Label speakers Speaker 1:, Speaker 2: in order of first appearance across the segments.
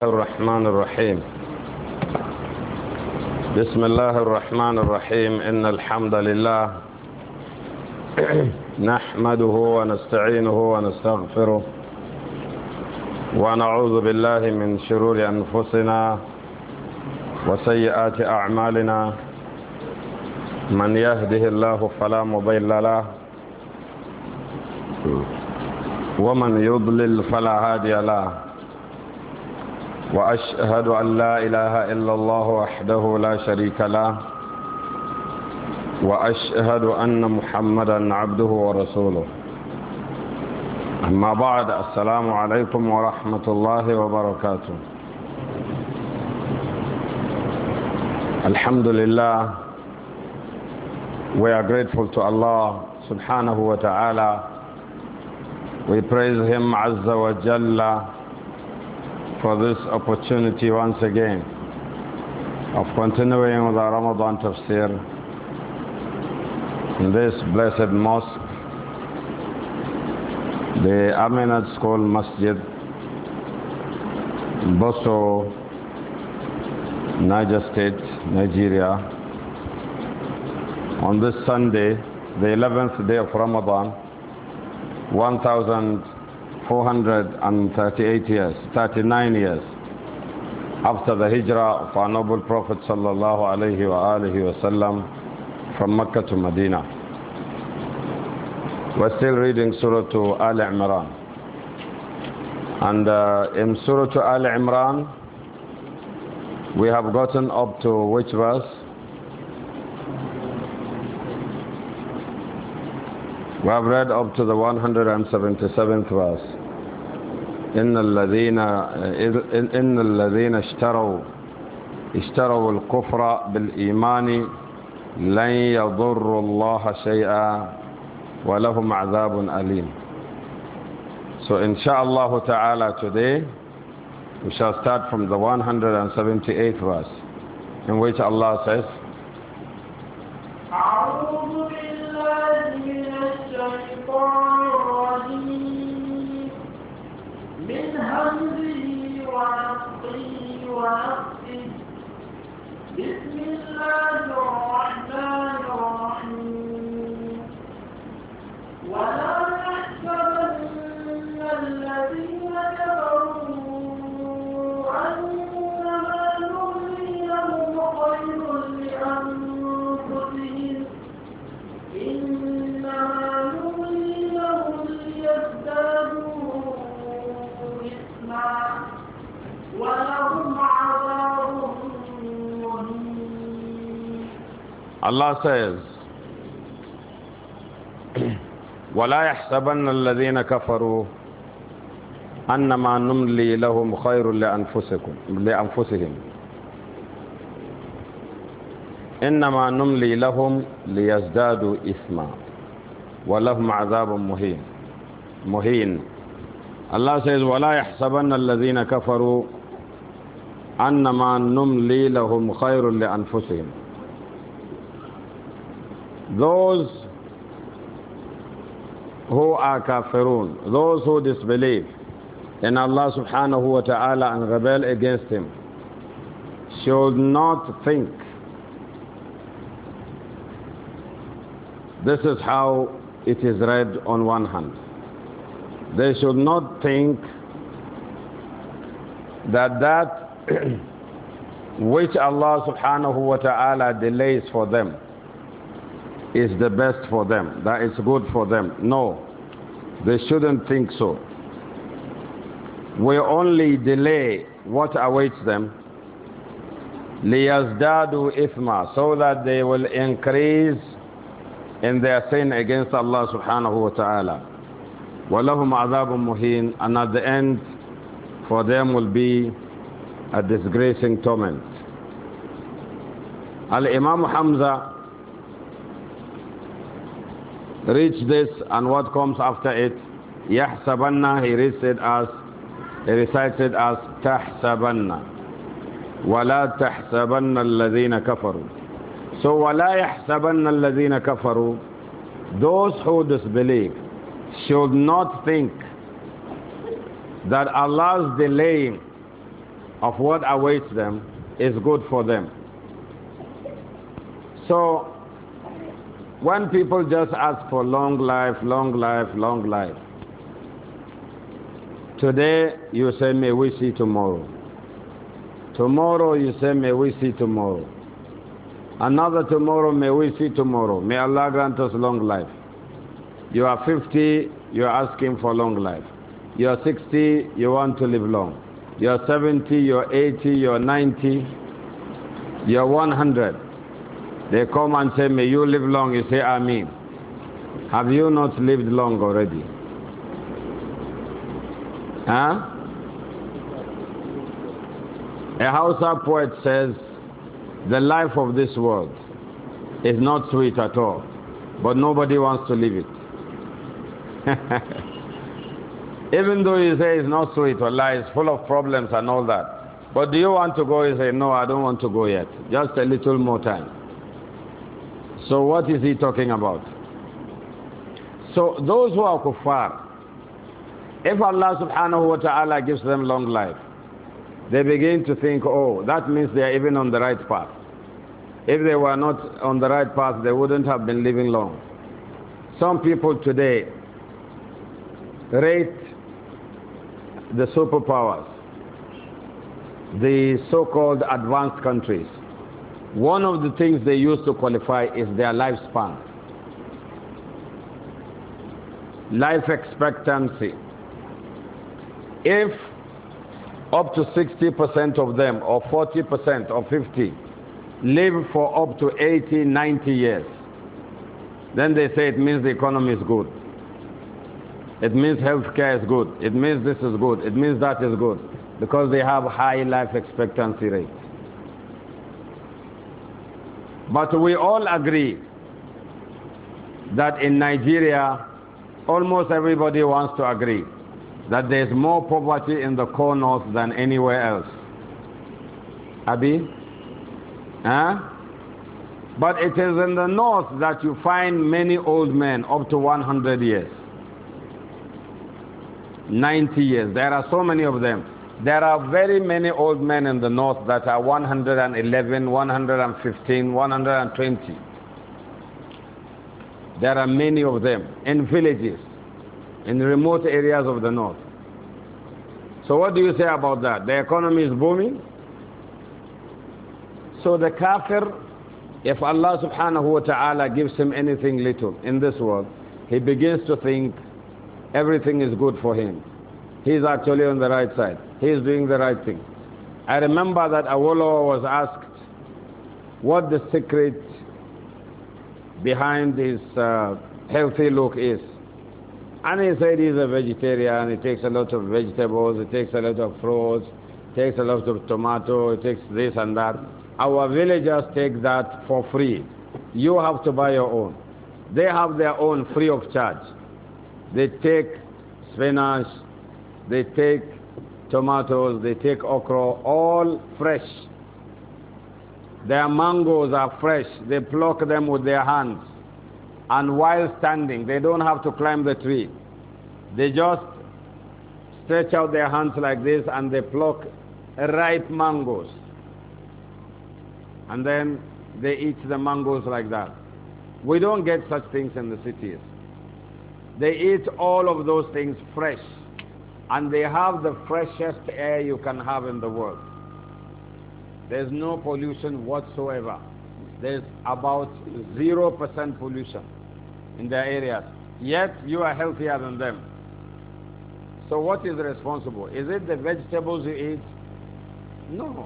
Speaker 1: الرحمن الرحيم. بسم الله الرحمن الرحيم. إن الحمد لله نحمده ونستعينه ونستغفره ونعوذ بالله من شرور أنفسنا وسيئات أعمالنا. من يهده الله فلا مضل له ومن يضلل فلا هادي له. وأشهد أن لا إله إلا الله وحده لا شريك له وأشهد أن محمدا عبده ورسوله. أما بعد، السلام عليكم ورحمة الله وبركاته. Alhamdulillah, we are grateful to Allah subhanahu wa ta'ala. We praise Him Azza wa Jalla for this opportunity once again of continuing with our Ramadan tafsir in this blessed mosque, the Aminat School Masjid, Boso, Niger State, Nigeria, on this Sunday, the 11th day of Ramadan, 39 years after the hijrah of our noble Prophet sallallahu alaihi wasallam from Mecca to Medina. We're still reading Surah Al Imran, and in Surah Al Imran we have gotten up to which verse? We have read up to the 177th verse. إن الذين اشتروا الكفر بالإيمان لن يضروا الله شيئا ولهم عذاب أليم. So inshallah ta'ala today we shall start from the 178th verse, in which Allah says, أعوذ بالله من الشيطان الرجيم من همزه ونفخه ونفسه بسم الله الرحمن الرحيم ولا يحسبن الذين كفروا أنما نملي لهم خير لأنفسهم إنما نملي لهم ليزدادوا إثما ولهم عذاب مهين. Allah says, ولا يحسبن الذين كفروا أنما نملي لهم خير لأنفسهم إنما نملي لهم ليزدادوا إثما ولهم عذاب مهين. Allah says, ولا يحسبن الذين كفروا أنما نملي لهم خير لأنفسهم. Those who are kafirun, those who disbelieve in Allah subhanahu wa ta'ala and rebel against Him, should not think. This is how it is read on one hand. They should not think that which Allah subhanahu wa ta'ala delays for them is the best for them, that is good for them. No, they shouldn't think so. We only delay what awaits them, لِيَزْدَادُوا إِثْمًا, so that they will increase in their sin against Allah subhanahu wa ta'ala. وَلَهُمْ عَذَابٌ مُهِينٌ, and at the end for them will be a disgracing torment. Al-Imam Hamza reached this, and what comes after it, يَحْسَبَنَّ, he recited as تَحْسَبَنَّ وَلَا تَحْسَبَنَّ الَّذِينَ كَفَرُوا. So وَلَا يَحْسَبَنَّ الَّذِينَ كَفَرُوا, those who disbelieve should not think that Allah's delaying of what awaits them is good for them. So, when people just ask for long life, long life, long life, today you say, may we see tomorrow. Tomorrow you say, may we see tomorrow. Another tomorrow, may we see tomorrow. May Allah grant us long life. You are 50, you are asking for long life. You are 60, you want to live long. You are 70, you are 80, you are 90, you are 100. They come and say, may you live long. You say, Ameen. Have you not lived long already? Huh? A Hausa poet says, the life of this world is not sweet at all, but nobody wants to live it. Even though you say it's not sweet, Allah is full of problems and all that. But do you want to go? You say, no, I don't want to go yet. Just a little more time. So what is he talking about? So those who are kuffar, if Allah subhanahu wa ta'ala gives them long life, they begin to think, oh, that means they are even on the right path. If they were not on the right path, they wouldn't have been living long. Some people today rate the superpowers, the so-called advanced countries. One of the things they use to qualify is their lifespan. Life expectancy. If up to 60% of them, or 40%, or 50%, live for up to 80, 90 years, then they say it means the economy is good. It means healthcare is good. It means this is good. It means that is good. Because they have high life expectancy rate. But we all agree that in Nigeria, almost everybody wants to agree that there is more poverty in the core north than anywhere else. Abi? Huh? But it is in the north that you find many old men up to 100 years. 90 years. There are so many of them. There are very many old men in the north that are 111, 115, 120. There are many of them in villages, in remote areas of the north. So what do you say about that? The economy is booming? So the kafir, if Allah subhanahu wa ta'ala gives him anything little in this world, he begins to think everything is good for him. He's actually on the right side. He's doing the right thing. I remember that Awolowo was asked what the secret behind his healthy look is. And he said he's a vegetarian, he takes a lot of vegetables, he takes a lot of fruits, takes a lot of tomato, he takes this and that. Our villagers take that for free. You have to buy your own. They have their own free of charge. They take spinach, they take tomatoes, they take okra, all fresh. Their mangoes are fresh. They pluck them with their hands. And while standing, they don't have to climb the tree. They just stretch out their hands like this and they pluck ripe mangoes. And then they eat the mangoes like that. We don't get such things in the cities. They eat all of those things fresh. And they have the freshest air you can have in the world. There's no pollution whatsoever. There's about 0% pollution in their areas. Yet you are healthier than them. So what is responsible? Is it the vegetables you eat? No.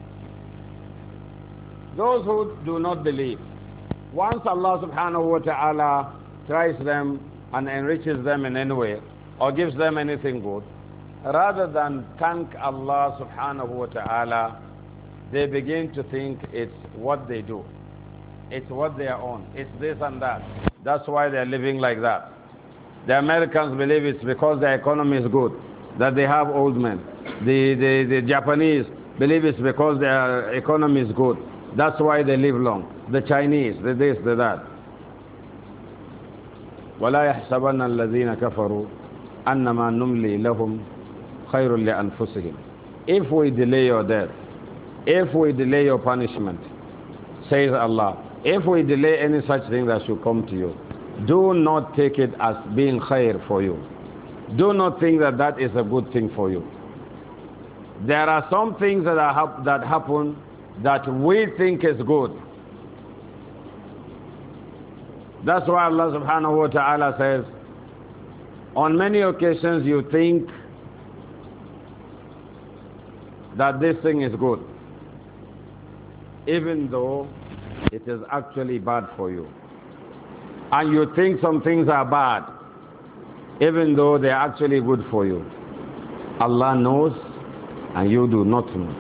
Speaker 1: Those who do not believe, once Allah subhanahu wa ta'ala tries them and enriches them in any way, or gives them anything good, rather than thank Allah subhanahu wa ta'ala, they begin to think it's what they do. It's what they are on. It's this and that. That's why they're living like that. The Americans believe it's because their economy is good, that they have old men. The Japanese believe it's because their economy is good. That's why they live long. The Chinese, the this, the that. وَلَا يَحْسَبَنَّ الَّذِينَ كَفَرُوا أَنَّمَا نُمْلِي لَهُمْ خَيْرٌ لِأَنفُسِهِمْ if we delay your death, if we delay your punishment, says Allah, if we delay any such thing that should come to you, do not take it as being khair for you. Do not think that that is a good thing for you. There are some things that happen that we think is good. That's why Allah subhanahu wa ta'ala says, on many occasions you think that this thing is good, even though it is actually bad for you. And you think some things are bad, even though they are actually good for you. Allah knows and you do not know.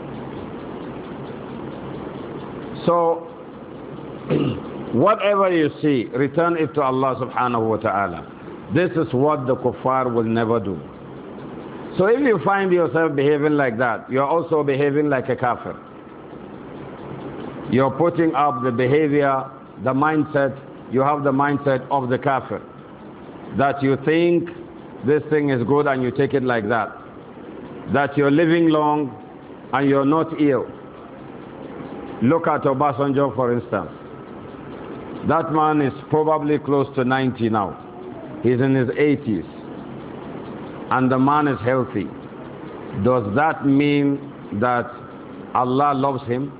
Speaker 1: So, whatever you see, return it to Allah subhanahu wa ta'ala. This is what the kuffar will never do. So if you find yourself behaving like that, you're also behaving like a kafir. You're putting up the behavior, the mindset, you have the mindset of the kafir. That you think this thing is good and you take it like that. That you're living long and you're not ill. Look at Obasanjo, for instance. That man is probably close to 90 now. He's in his 80s. And the man is healthy. Does that mean that Allah loves him?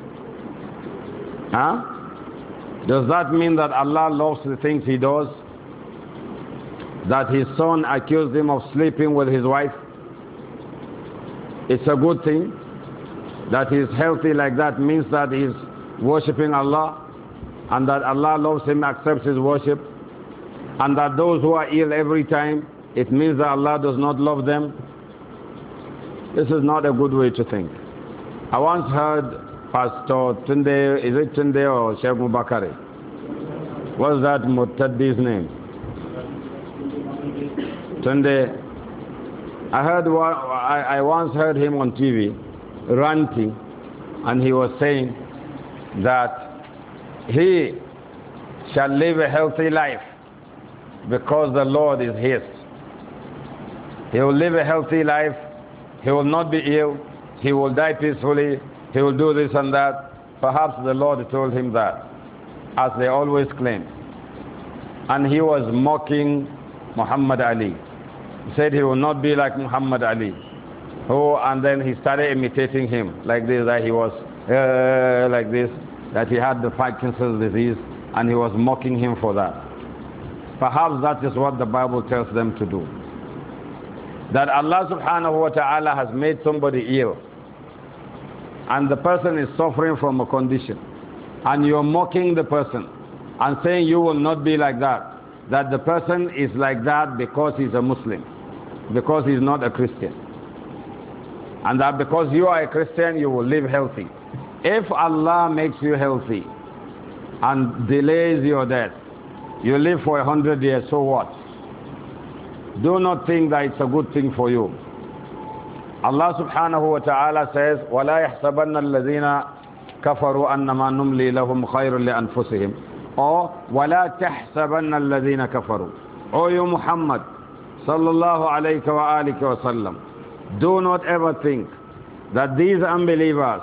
Speaker 1: Huh? Does that mean that Allah loves the things he does? That his son accused him of sleeping with his wife? It's a good thing. That he's healthy like that means that he's worshipping Allah, and that Allah loves him, accepts his worship, and that those who are ill every time, it means that Allah does not love them. This is not a good way to think. I once heard Pastor Tunde, is it Tunde or Sheikh Mubakari? What's that Murtaddi's name? Tunde. I once heard him on TV ranting, and he was saying that he shall live a healthy life because the Lord is his. He will live a healthy life. He will not be ill. He will die peacefully. He will do this and that. Perhaps the Lord told him that, as they always claim. And he was mocking Muhammad Ali. He said he will not be like Muhammad Ali. Oh, and then he started imitating him like this, that he was like this, that he had the Parkinson's disease, and he was mocking him for that. Perhaps that is what the Bible tells them to do. That Allah subhanahu wa ta'ala has made somebody ill, and the person is suffering from a condition, and you're mocking the person and saying you will not be like that, that the person is like that because he's a Muslim, because he's not a Christian, and that because you are a Christian you will live healthy. If Allah makes you healthy and delays your death, you live for 100 years, so what? Do not think that it's a good thing for you. Allah subhanahu wa ta'ala says, وَلَا يَحْسَبَنَّ الَّذِينَ كَفَرُوا أَنَّمَا نُمْلِي لَهُمْ خَيْرٌ لِأَنفُسِهِمْ. Or, وَلَا تَحْسَبَنَّ الَّذِينَ كَفَرُوا. O you Muhammad, sallallahu alayka wa alika wa sallam, do not ever think that these unbelievers,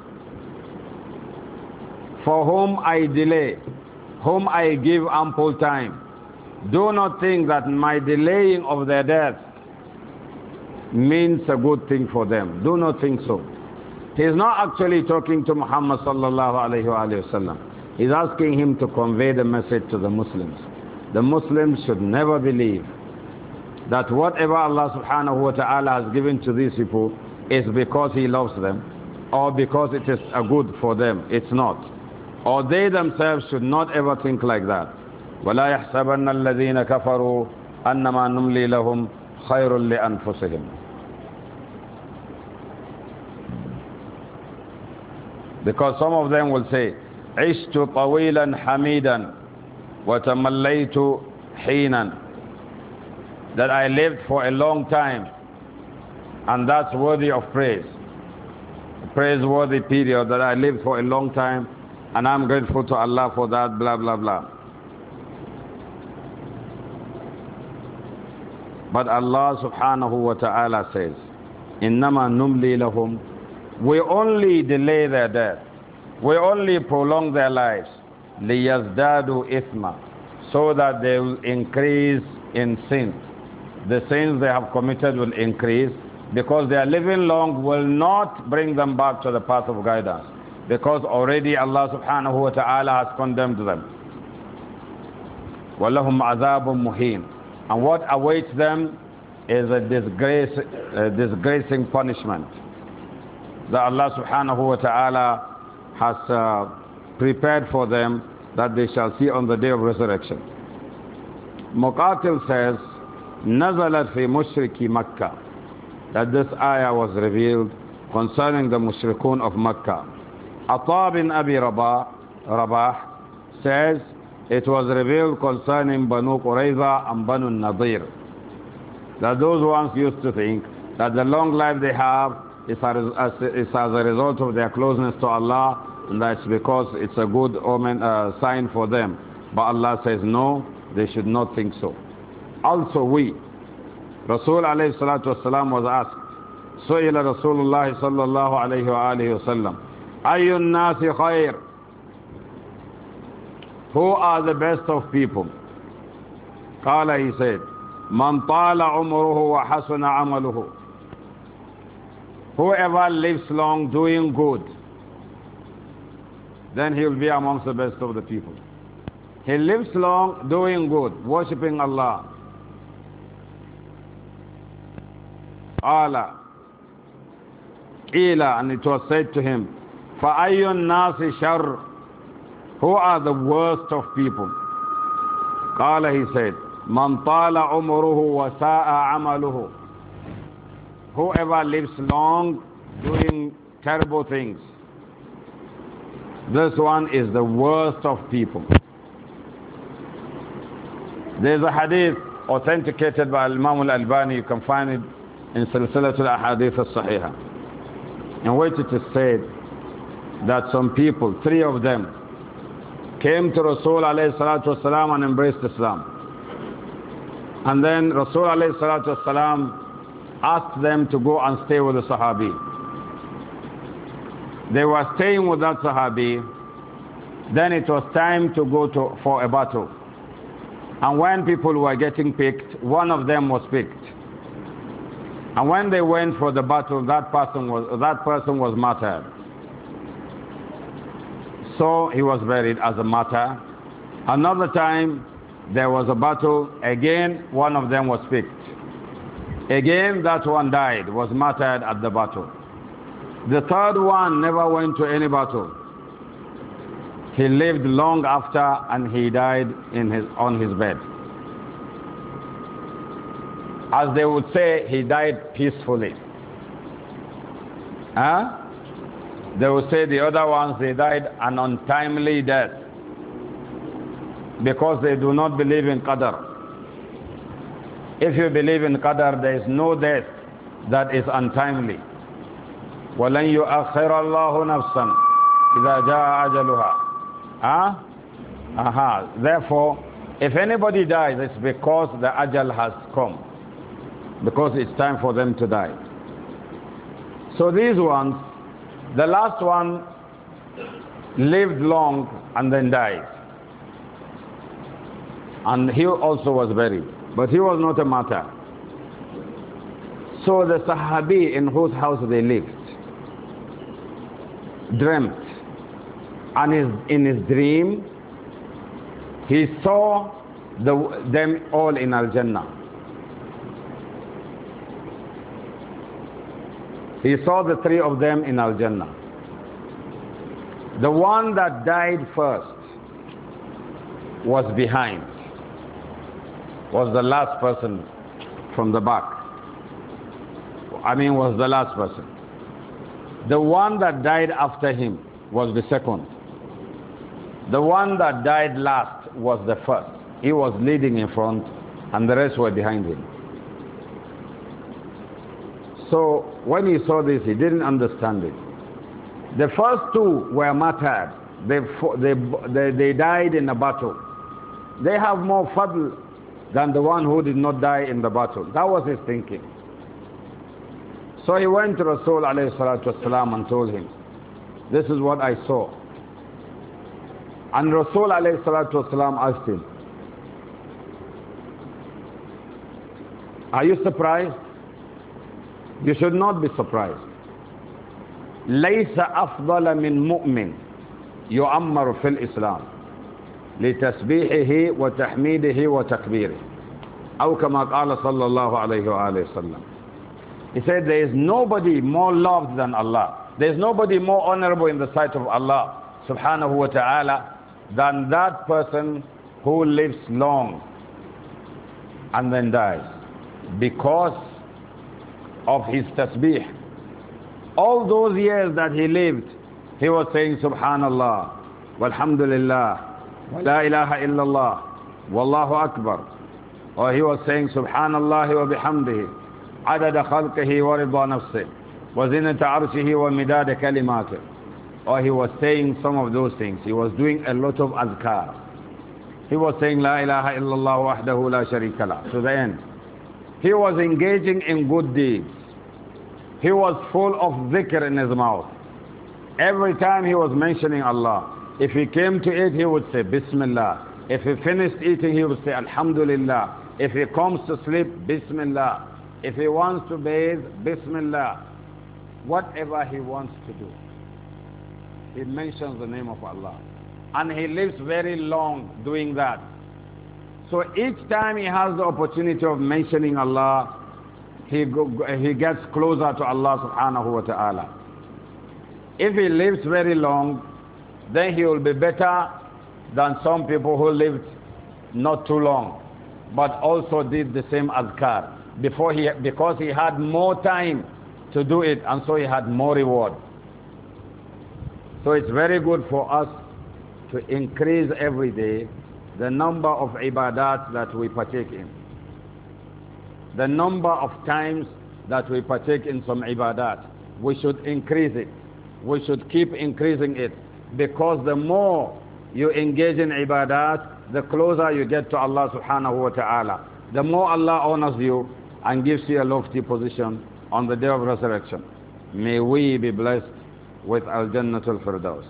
Speaker 1: for whom I delay, whom I give ample time, do not think that my delaying of their death means a good thing for them. Do not think so. He is not actually talking to Muhammad sallallahu alayhi wa sallam. He is asking him to convey the message to the Muslims. The Muslims should never believe that whatever Allah subhanahu wa ta'ala has given to these people is because He loves them, or because it is a good for them. It's not. Or they themselves should not ever think like that. وَلَا يَحْسَبَنَّ الَّذِينَ كَفَرُوا أَنَّمَا نُمْلِي لَهُمْ خَيْرٌ لِأَنفُسِهِمْ. Because some of them will say, عِشْتُ طَوِيلًا حَمِيدًا وَتَمَلَّيْتُ حِينًا. That I lived for a long time, and that's worthy of praise. A praiseworthy period that I lived for a long time, and I'm grateful to Allah for that, blah, blah, blah. But Allah subhanahu wa ta'ala says, إِنَّمَا نُمْلِي لَهُمْ. We only delay their death. We only prolong their lives. لِيَزْدَادُوا إِثْمًا. So that they will increase in sin. The sins they have committed will increase, because their living long will not bring them back to the path of guidance, because already Allah subhanahu wa ta'ala has condemned them. وَلَهُمْ عَذَابٌ مُهِينٌ. And what awaits them is a disgracing punishment that Allah subhanahu wa ta'ala has prepared for them, that they shall see on the day of resurrection. Muqatil says, نزلت في مشركي Makkah, that this ayah was revealed concerning the mushrikun of Makkah. Ata bin Abi Rabah says it was revealed concerning Banu Qurayza and Banu Nadir. That those ones used to think that the long life they have is as a result of their closeness to Allah, and that's because it's a good omen, sign for them. But Allah says no, they should not think so. Also we, Rasul alayhi salatu wasalam was asked, سئل رسول الله صلى الله عليه وآله وسلم أي الناس خير? Who are the best of people? قال, he said, من طال عمره وحسن عمله. Whoever lives long doing good, then he will be amongst the best of the people. He lives long doing good, worshipping Allah. قال, and it was said to him, فَأَيُّ النَّاسِ شَرٌّ? Who are the worst of people? قال, he said, مَنْ طَالَ عُمُرُهُ وَسَاءَ عَمَلُهُ. Whoever lives long doing terrible things, this one is the worst of people. There is a hadith authenticated by Imam al-Albani, you can find it in Silsilat al-Ahadith al-Sahihah, in which it is said that some people, 3 of them, came to Rasul alayhi salatu wasalam and embraced Islam. And then Rasul alayhi salatu wasalam asked them to go and stay with the Sahabi. They were staying with that Sahabi. Then it was time to go for a battle. And when people were getting picked, one of them was picked. And when they went for the battle, that person was martyred. So he was buried as a martyr. Another time there was a battle. Again, one of them was picked. Again, that one died, was martyred at the battle. The third one never went to any battle. He lived long after, and he died on his bed. As they would say, he died peacefully. Huh? They would say the other ones, they died an untimely death, because they do not believe in Qadr. If you believe in Qadr, there is no death that is untimely. وَلَنْ يُؤَخِّرَ اللَّهُ نَفْسًا إِذَا جَاءَ أَجَلُهَا. Therefore, if anybody dies, it's because the ajal has come, because it's time for them to die. So these ones, the last one lived long and then died. And he also was buried, but he was not a martyr. So the Sahabi in whose house they lived dreamt, and in his dream he saw them all in Al-Jannah. He saw the 3 of them in Al-Jannah. The one that died first was behind, was the last person from the back. Was the last person. The one that died after him was the second. The one that died last was the first. He was leading in front, and the rest were behind him. So when he saw this, he didn't understand it. The first 2 were martyred. They died in a battle. They have more fadl than the one who did not die in the battle. That was his thinking. So he went to Rasul alayhi salatu wasalam and told him, this is what I saw. And Rasul alayhi salatu wasalam asked him, are you surprised? You should not be surprised. ليس أفضل من مؤمن يؤمر في الإسلام لتسبيحه وتحميده وتكبيره أو كما قال صلى الله عليه وآله وسلم. He said there is nobody more loved than Allah. There is nobody more honorable in the sight of Allah subhanahu wa ta'ala than that person who lives long and then dies because of his tasbih. All those years that he lived, he was saying subhanallah, walhamdulillah, wa la ilaha illallah, wallahu akbar. Or he was saying subhanallah wa bihamdihi, adada khalqihi wa rida nafsih, wa zinata arshihi wa midada kalimatih. Or he was saying some of those things. He was doing a lot of azkar. He was saying la ilaha illallah wahdahu la sharika lah to the end. He was engaging in good deeds. He was full of dhikr in his mouth. Every time he was mentioning Allah, if he came to eat, he would say Bismillah. If he finished eating, he would say Alhamdulillah. If he comes to sleep, Bismillah. If he wants to bathe, Bismillah. Whatever he wants to do, he mentions the name of Allah. And he lives very long doing that. So each time he has the opportunity of mentioning Allah, he gets closer to Allah subhanahu wa ta'ala. If he lives very long, then he will be better than some people who lived not too long, but also did the same azkar because he had more time to do it, and so he had more reward. So it's very good for us to increase every day the number of ibadat that we partake in. The number of times that we partake in some ibadat, we should increase it. We should keep increasing it, because the more you engage in ibadat, the closer you get to Allah subhanahu wa ta'ala. The more Allah honors you and gives you a lofty position on the day of resurrection. May we be blessed with Al-Jannatul Firdaus.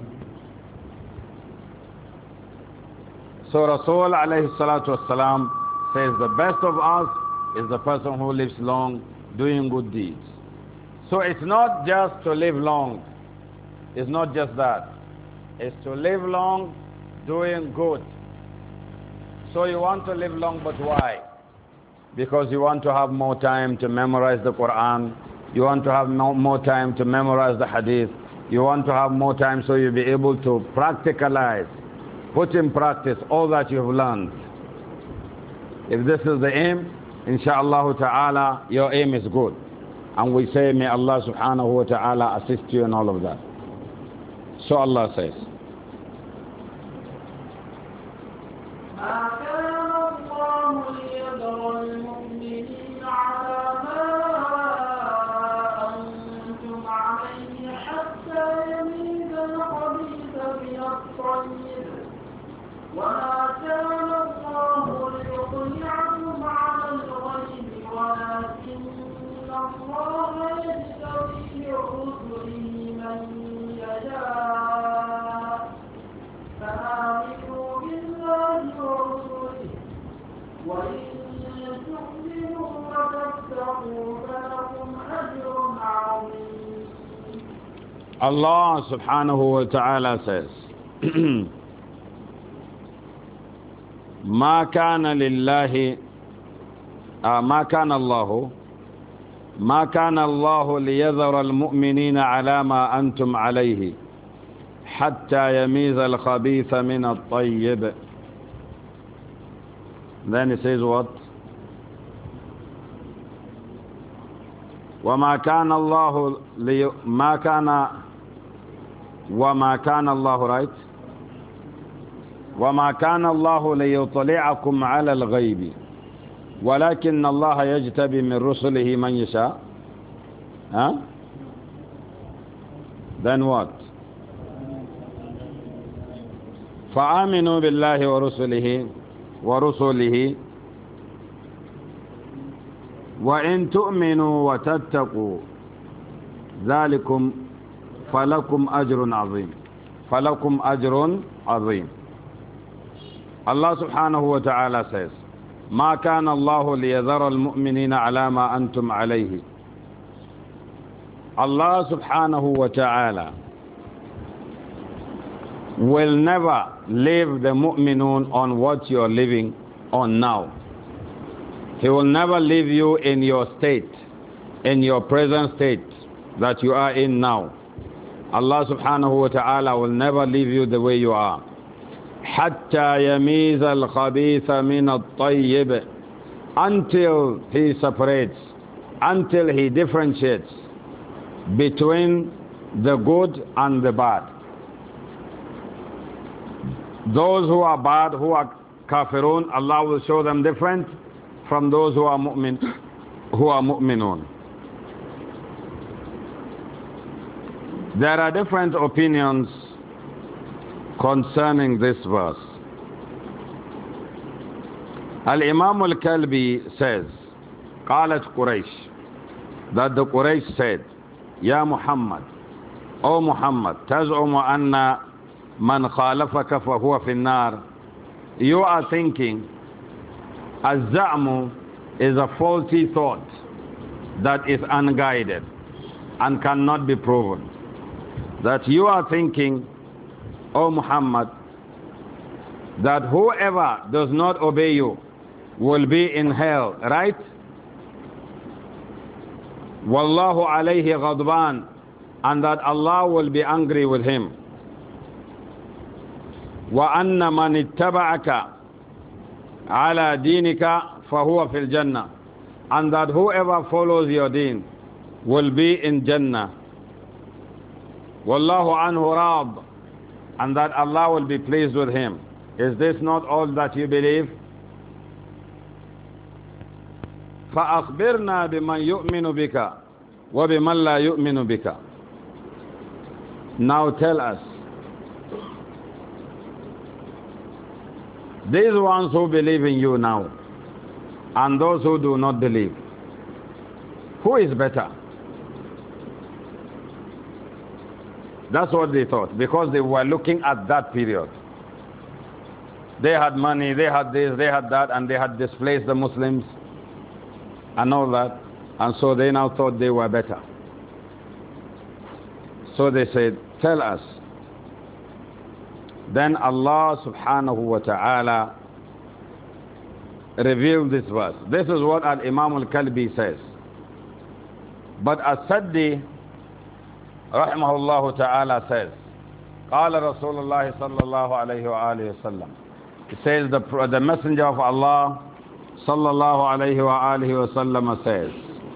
Speaker 1: So Rasul alayhi salatu wasalam says the best of us is the person who lives long doing good deeds. So it's not just to live long. It's not just that. It's to live long doing good. So you want to live long, but why? Because you want to have more time to memorize the Quran. You want to have more time to memorize the Hadith. You want to have more time so you'll be able to practicalize, put in practice all that you've learned. If this is the aim, insha'Allah ta'ala, your aim is good. And we say, may Allah subhanahu wa ta'ala assist you in all of that. So Allah says,
Speaker 2: وما كان الله ليطلعكم على الغيب ولكن الله يجتبي برسله من يشاء فآمنوا بالله ورسله وإن تؤمنوا وتتقوا فلكم أجر عظيم.
Speaker 1: Allah subhanahu wa ta'ala says, ما كان لله ما كان الله ليذر المؤمنين على ما أنتم عليه حتى يميز الخبيث من الطيب. Then he says what? وما كان الله وما كان الله right? وما كان الله ليطلعكم على الغيب ولكن الله يجتبي من رسله من يشاء. Huh? Then what? فآمنوا بالله ورسله وَإِن تُؤْمِنُوا وَتَتَّقُوا ذَلِكُمْ فَلَكُمْ أَجْرٌ عَظِيمٌ فَلَكُمْ أَجْرٌ عَظِيمٌ. Allah subhanahu wa ta'ala says, ما كان الله ليذر المؤمنين على ما أنتم عليه. Allah subhanahu wa ta'ala will never leave the mu'minun on what you are living on now. He will never leave you in your state, in your present state that you are in now. Allah subhanahu wa ta'ala will never leave you the way you are. حتى يميز الخبيث من الطيب, until he separates, until he differentiates between the good and the bad. Those who are bad, who are kafirun, Allah will show them different from those who are mu'minun. There are different opinions concerning this verse. Al-Imam al-Kalbi says, قالت Quraysh, that the Quraysh said, Ya Muhammad, O Muhammad, تزعم أن من خالفك فهو في النار. You are thinking, الزعم is a faulty thought that is unguided and cannot be proven. That you are thinking, O Muhammad, that whoever does not obey you will be in hell, right? Wallahu alayhi ghadban, and that Allah will be angry with him. Wa anna man ittaba'aka ala dinika fahuwa fil jannah, and that whoever follows your deen will be in Jannah. Wallahu anhu rad, and that Allah will be pleased with him. Is this not all that you believe? فَأَخْبِرْنَا بِمَنْ يُؤْمِنُ بِكَ وَبِمَنْ لَا يُؤْمِنُ بِكَ. Now tell us, these ones who believe in you now and those who do not believe, who is better? That's what they thought, because they were looking at that period. They had money, they had this, they had that, and they had displaced the Muslims and all that, and so they now thought they were better. So they said, tell us. Then Allah subhanahu wa ta'ala revealed this verse. This is what Al-Imam Al-Kalbi says. But As-Saddi رحمه الله تعالى says, قال رسول الله صلى الله عليه وآله وسلم. He says, the messenger of Allah صلى الله عليه وآله وسلم says,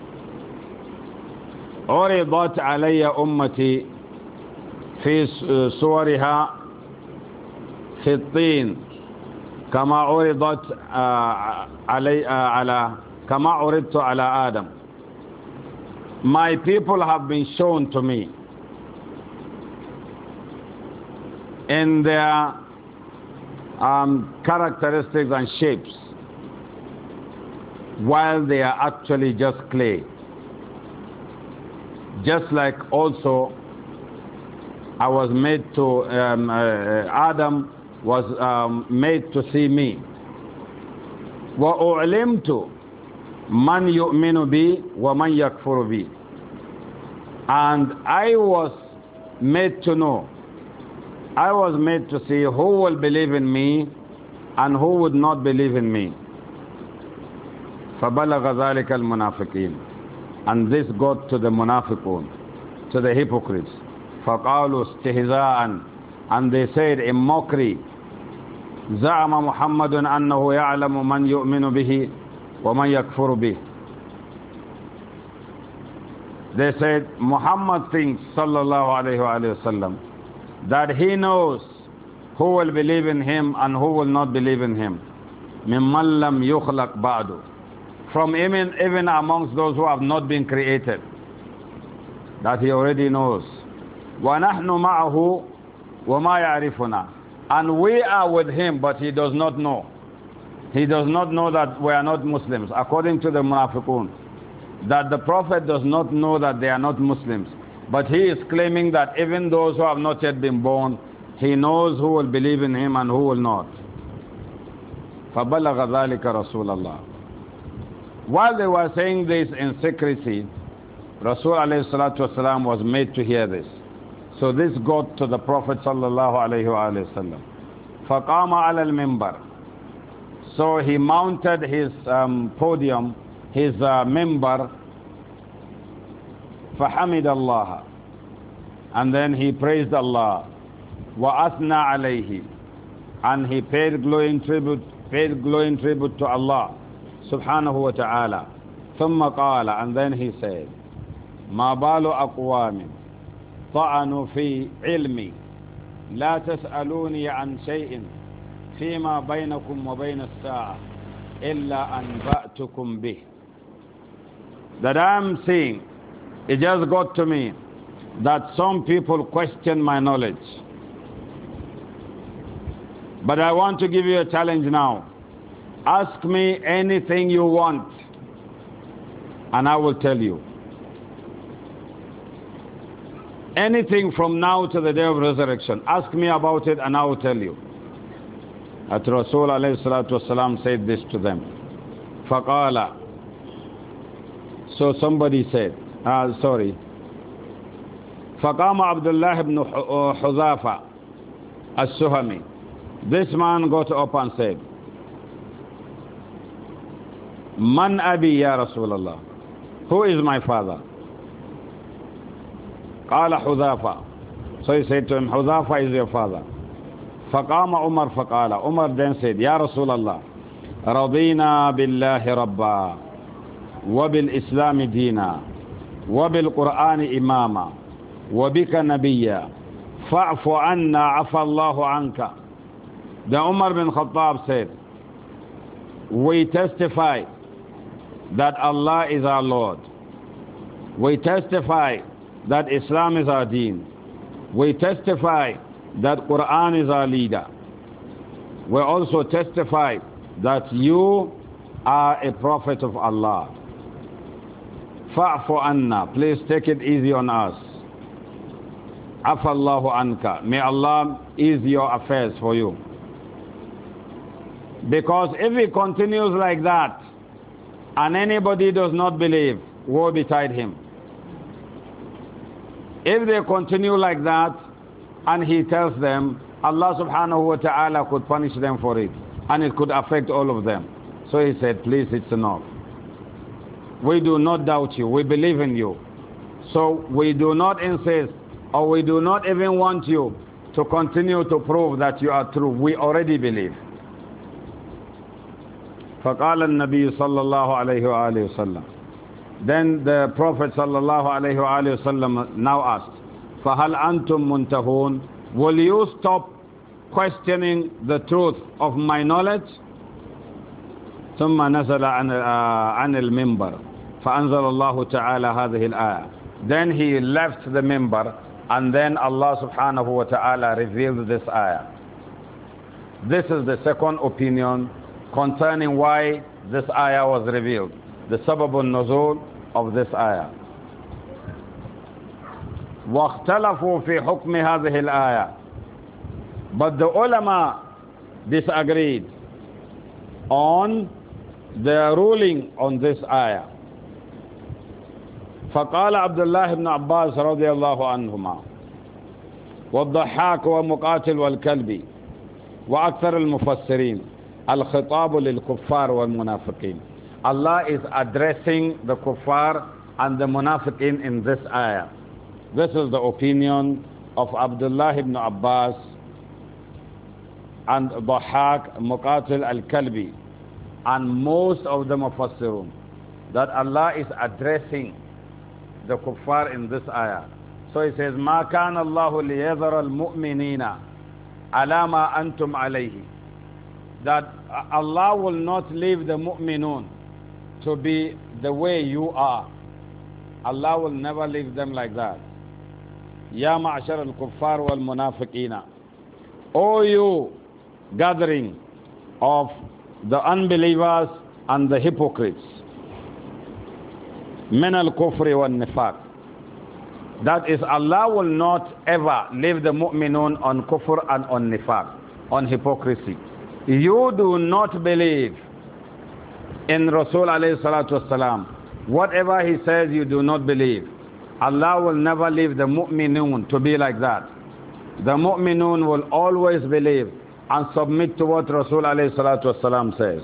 Speaker 1: عرضت علي أمتي في صورها في الطين كما عرضت كما عرضت على آدم. My people have been shown to me in their characteristics and shapes, while they are actually just clay. Just like also I was made to, Adam was made to see me. وَأُعْلِمْتُ مَنْ يُؤْمِنُ بِي وَمَنْ يَكْفُرُ بِي. And I was made to know, I was made to see who will believe in me and who would not believe in me. فَبَلَغَ ذَلِكَ الْمُنَافِقِينَ. And this got to the munafiqun, to the hypocrites. فَقَالُوا اسْتِهْزَاءً. And they said in mockery, زَعَمَ مُحَمَّدٌ أَنَّهُ يَعْلَمُ مَنْ يُؤْمِنُ بِهِ وَمَنْ يَكْفُرُ بِهِ. They said, Muhammad thinks, sallallahu alayhi wa sallam, that he knows who will believe in him and who will not believe in him. مِمَّنْ لَمْ يُخْلَقْ بَعْدُ. From even amongst those who have not been created. That he already knows. وَنَحْنُ مَعَهُ وَمَا يَعْرِفُنَا. And we are with him, but he does not know. He does not know that we are not Muslims, according to the munafiqun. that the Prophet does not know that they are not Muslims. But he is claiming that even those who have not yet been born, he knows who will believe in him and who will not. فَبَلَغَ ذَلِكَ رَسُولَ اللَّهِ. While they were saying this in secrecy, Rasul alayhi salatu wasalam was made to hear this. So this got to the Prophet sallallahu alayhi wa sallam. فَقَامَ عَلَى الْمِنْبَرِ. So he mounted his podium, his minbar, فَحَمِدَ اللَّهَ. And then he praised Allah. وَأَثْنَى عَلَيْهِ. And he paid glowing tribute to Allah subhanahu wa ta'ala. ثُمَّ قَالَ. And then he said, مَا بَالُ أَقْوَامٍ طَعَنُوا فِي عِلْمِي لَا تَسْأَلُونِي عَنْ شَيْءٍ فِيمَا بَيْنَكُمْ وَبَيْنَ السَّاعَةِ إِلَّا أَنْبَأْتُكُمْ بِهِ. That I am saying, it just got to me that some people question my knowledge. But I want to give you a challenge now. Ask me anything you want, and I will tell you. Anything from now to the day of resurrection, ask me about it and I will tell you. At Rasul alayhi salatu wasalam said this to them. فَقَالَ. So somebody said, فَقَامَ عَبْدُ اللَّهِ ibn حُذَافَةَ السُّهَمِي. This man got up and said, Man abi ya Rasulallah. Who is my father? Qala Hudhafa. So he said to him, Hudhafa is your father. Faqama Umar faqala. Umar then said, Ya Rasulallah, Radina billahi rabba, wa bil islami dina, wa bil qur'ani imama, wa bika nabiyya, fa'fu anna afa Allahu anka. The Umar bin Khattab said, we testify that Allah is our Lord. We testify that Islam is our deen. We testify that Quran is our leader. We also testify that you are a prophet of Allah. Fa'fu anna. Please take it easy on us. Afa Allahu anka. May Allah ease your affairs for you. Because if it continues like that, and anybody does not believe, woe betide him. If they continue like that, and he tells them, Allah subhanahu wa ta'ala could punish them for it, and it could affect all of them. So he said, please, it's enough. We do not doubt you, we believe in you. So we do not insist, or we do not even want you to continue to prove that you are true. We already believe. فقال النبي صلى الله عليه وآله وسلم. Then the Prophet صلى الله عليه وآله وسلم now asked, فهل أنتم منتهون? Will you stop questioning the truth of my knowledge? ثم نزل عن المنبر فأنزل الله تعالى هذه الآية. Then he left the minbar, and then Allah subhanahu wa ta'ala revealed this ayah. This is the second opinion concerning why this ayah was revealed. The sababun nuzul of this ayah. واختلفوا في حكم هذه الآية. But the ulama disagreed on the ruling on this ayah. فقال عبد الله بن عباس رضي الله عنهما والضحاك ومقاتل والكلبي وأكثر المفسرين الخطاب للكفار والمنافقين. Allah is addressing the kuffar and the munafiqin in this ayah. This is the opinion of Abdullah ibn Abbas and Dhahak, Muqatil al-Kalbi, and most of the mufassirun, that Allah is addressing the kuffar in this ayah. So he says, ما كان الله ليذر المؤمنين على ما أنتم عليه. That Allah will not leave the mu'minun to be the way you are. Allah will never leave them like that. Ya ma'ashar al-kuffar wal-munafiqina. O you gathering of the unbelievers and the hypocrites. min al-kufri wal-nifaq. That is, Allah will not ever leave the mu'minun on kufr and on nifaq, on hypocrisy. You do not believe in Rasul alayhi salatu wasalam. Whatever he says, you do not believe. Allah will never leave the mu'minun to be like that. The mu'minun will always believe and submit to what Rasul alayhi salatu wasalam says.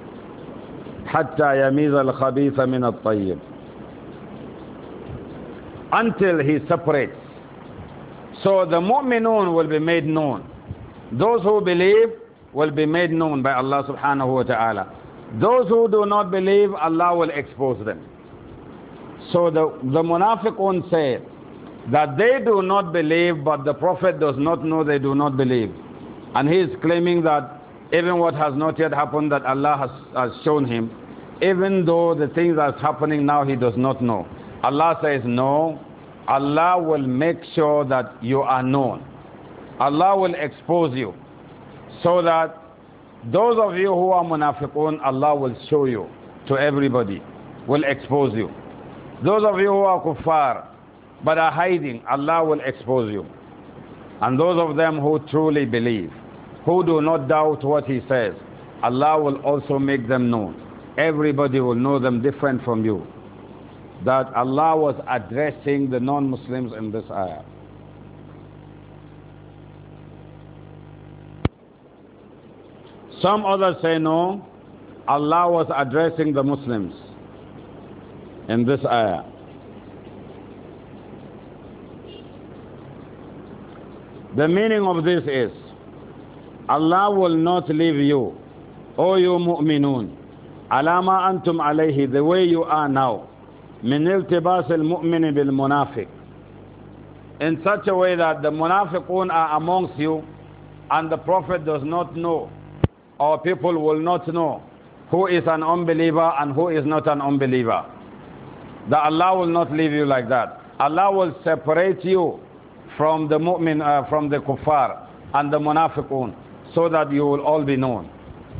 Speaker 1: حتى يميز الخبيث من الطيب. Until he separates. So the mu'minun will be made known. Those who believe will be made known by Allah subhanahu wa ta'ala. Those who do not believe, Allah will expose them. So the munafiqun say that they do not believe, but the Prophet does not know they do not believe. And he is claiming that even what has not yet happened that Allah has shown him, even though the things that's happening now he does not know. Allah says no, Allah will make sure that you are known. Allah will expose you so that those of you who are munafiqun, Allah will show you to everybody, will expose you. Those of you who are kuffar but are hiding, Allah will expose you. And those of them who truly believe, who do not doubt what he says, Allah will also make them known. Everybody will know them different from you. That Allah was addressing the non-Muslims in this ayah. Some others say no, Allah was addressing the Muslims in this ayah. The meaning of this is, Allah will not leave you, O you mu'minun, alama antum alayhi, the way you are now, min iltibas al-mu'min bil-munafiq, in such a way that the munafiqun are amongst you and the Prophet does not know, or people will not know who is an unbeliever and who is not an unbeliever. That Allah will not leave you like that. Allah will separate you from the mu'min, from the kuffar and the munafiqun, so that you will all be known.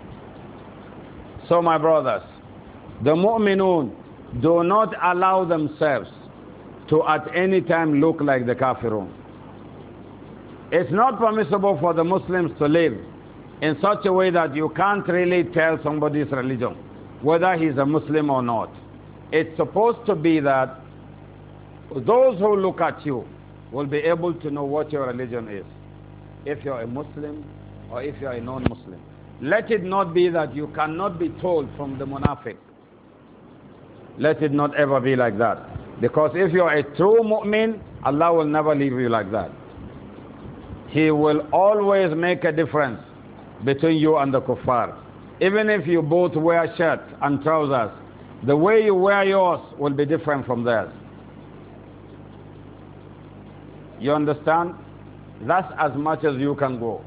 Speaker 1: So my brothers, the mu'minun do not allow themselves to at any time look like the kafirun. It's not permissible for the Muslims to live in such a way that you can't really tell somebody's religion, whether he's a Muslim or not. It's supposed to be that those who look at you will be able to know what your religion is, if you're a Muslim or if you're a non-Muslim. Let it not be that you cannot be told from the munafiq. Let it not ever be like that. Because if you're a true mu'min, Allah will never leave you like that. He will always make a difference between you and the kuffar. Even if you both wear shirts and trousers, the way you wear yours will be different from theirs. You understand? That's as much as you can go.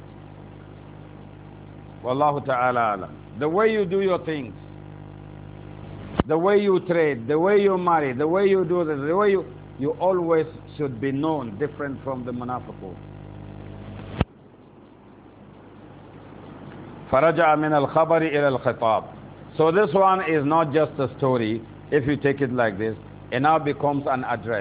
Speaker 1: Wallahu ta'ala alam. The way you do your things, the way you trade, the way you marry, the way you do this, the way you always should be known different from the munafiqun. فرجع من الخبر إلى الخطاب. So this one is not just a story. If you take it like this, it now becomes an address.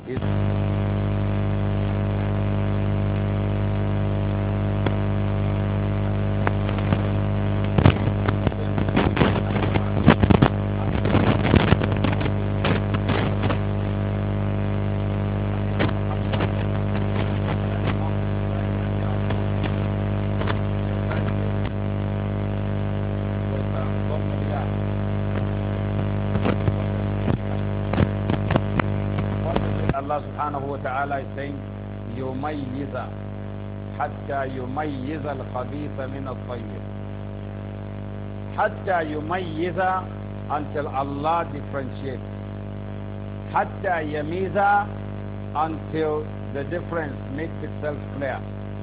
Speaker 1: Allah subhanahu wa ta'ala is saying, يُمَيِّزَ حَتَّى يُمَيِّزَ الْخَبِيثَ مِنَ الطَّيِّبِ. حَتَّى يُمَيِّزَ, until Allah differentiates. حَتَّى يَمِيزَ, until the difference makes itself clear.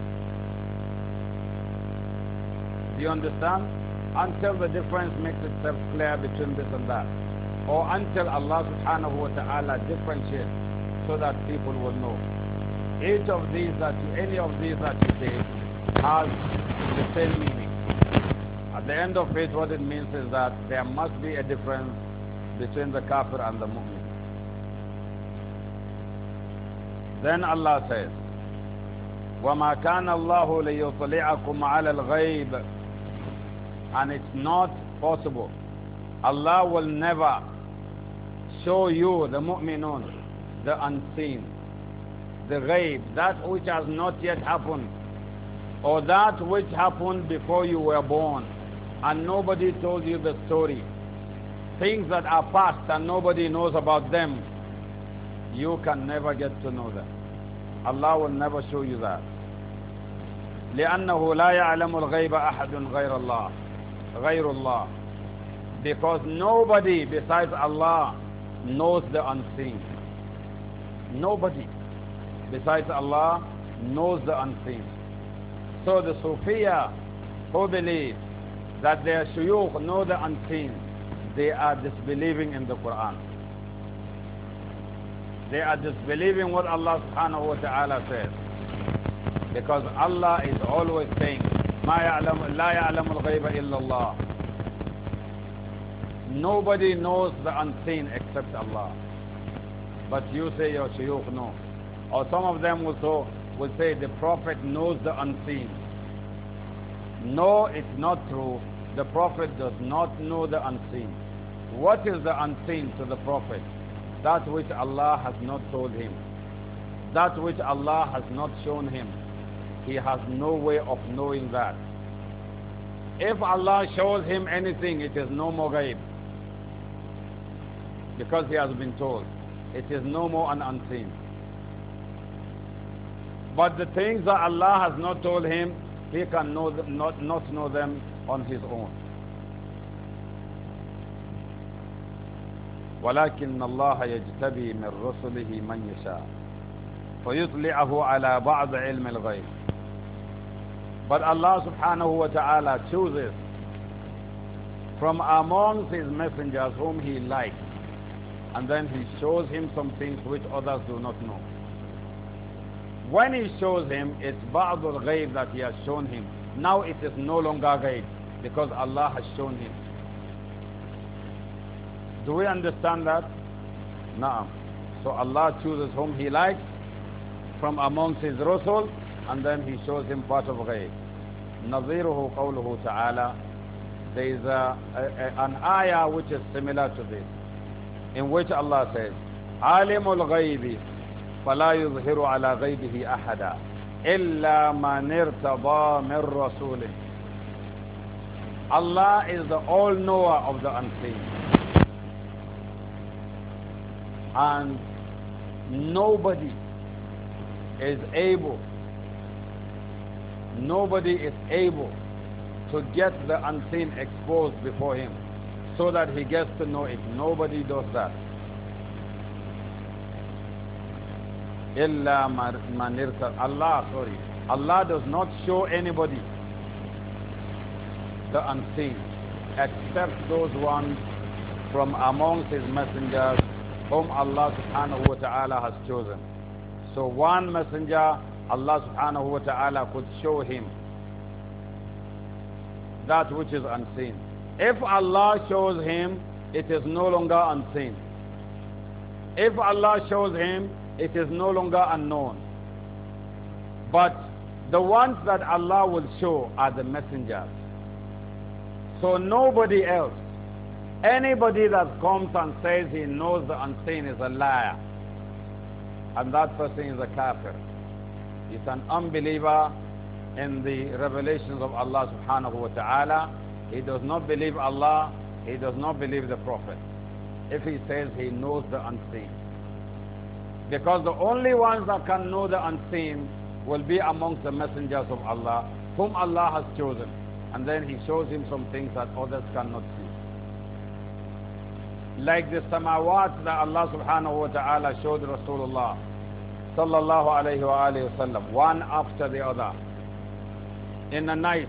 Speaker 1: Do you understand? Until the difference makes itself clear between this and that. Or until Allah subhanahu wa ta'ala differentiates, so that people will know. Any of these that you say has the same meaning. At the end of it, what it means is that there must be a difference between the kafir and the mu'min. Then Allah says, وَمَا كَانَ اللَّهُ لِيُطْلِعَكُمْ عَلَى الْغَيْبِ. And it's not possible. Allah will never show you, the mu'minun, the unseen, the ghaib, that which has not yet happened, or that which happened before you were born, and nobody told you the story. Things that are past and nobody knows about them, you can never get to know them. Allah will never show you that. لأنه لا يعلم الغيب أحد غير الله. Because nobody besides Allah knows the unseen. Nobody besides Allah knows the unseen. So the Sufiya who believe that their shuyukh know the unseen, they are disbelieving in the Quran. They are disbelieving what Allah subhanahu wa ta'ala says. Because Allah is always saying, لا يعلم الغيب إلا الله. Nobody knows the unseen except Allah. But you say your shuyukh know. Or some of them will say the Prophet knows the unseen. No, it's not true. The Prophet does not know the unseen. What is the unseen to the Prophet? That which Allah has not told him. That which Allah has not shown him. He has no way of knowing that. If Allah shows him anything, it is no more ghaib. Because he has been told. It is no more an unseen. But the things that Allah has not told him, he can not know them on his own. ولكن الله يجتبي من رسله من يشاء فيطلعه على بعض علم الغيب. But Allah subhanahu wa ta'ala chooses from amongst his messengers whom he likes, and then he shows him some things which others do not know. When he shows him, it's ba'dul ghaib that he has shown him. Now it is no longer ghaib because Allah has shown him. Do we understand that? Naam. So Allah chooses whom he likes from amongst his Rasul, and then he shows him part of ghaib. نظيره قوله تعالى. There is an ayah which is similar to this, in which Allah says, عالم الغيب فلا يظهر على غيبه أحدا إلا من ارتضى من رسوله. Allah is the all-knower of the unseen. And nobody is able to get the unseen exposed before him so that he gets to know it. Nobody does that. Allah does not show anybody the unseen except those ones from amongst his messengers whom Allah subhanahu wa ta'ala has chosen. So one messenger, Allah subhanahu wa ta'ala could show him that which is unseen. If Allah shows him, it is no longer unseen. If Allah shows him, it is no longer unknown. But the ones that Allah will show are the messengers. So nobody else, anybody that comes and says he knows the unseen is a liar. And that person is a kafir. He's an unbeliever in the revelations of Allah subhanahu wa ta'ala. He does not believe Allah. He does not believe the Prophet. If he says he knows the unseen. Because the only ones that can know the unseen will be amongst the messengers of Allah, whom Allah has chosen. And then he shows him some things that others cannot see. Like the samawat that Allah subhanahu wa ta'ala showed Rasulullah sallallahu alayhi wa alayhi wa sallam, one after the other, in the night.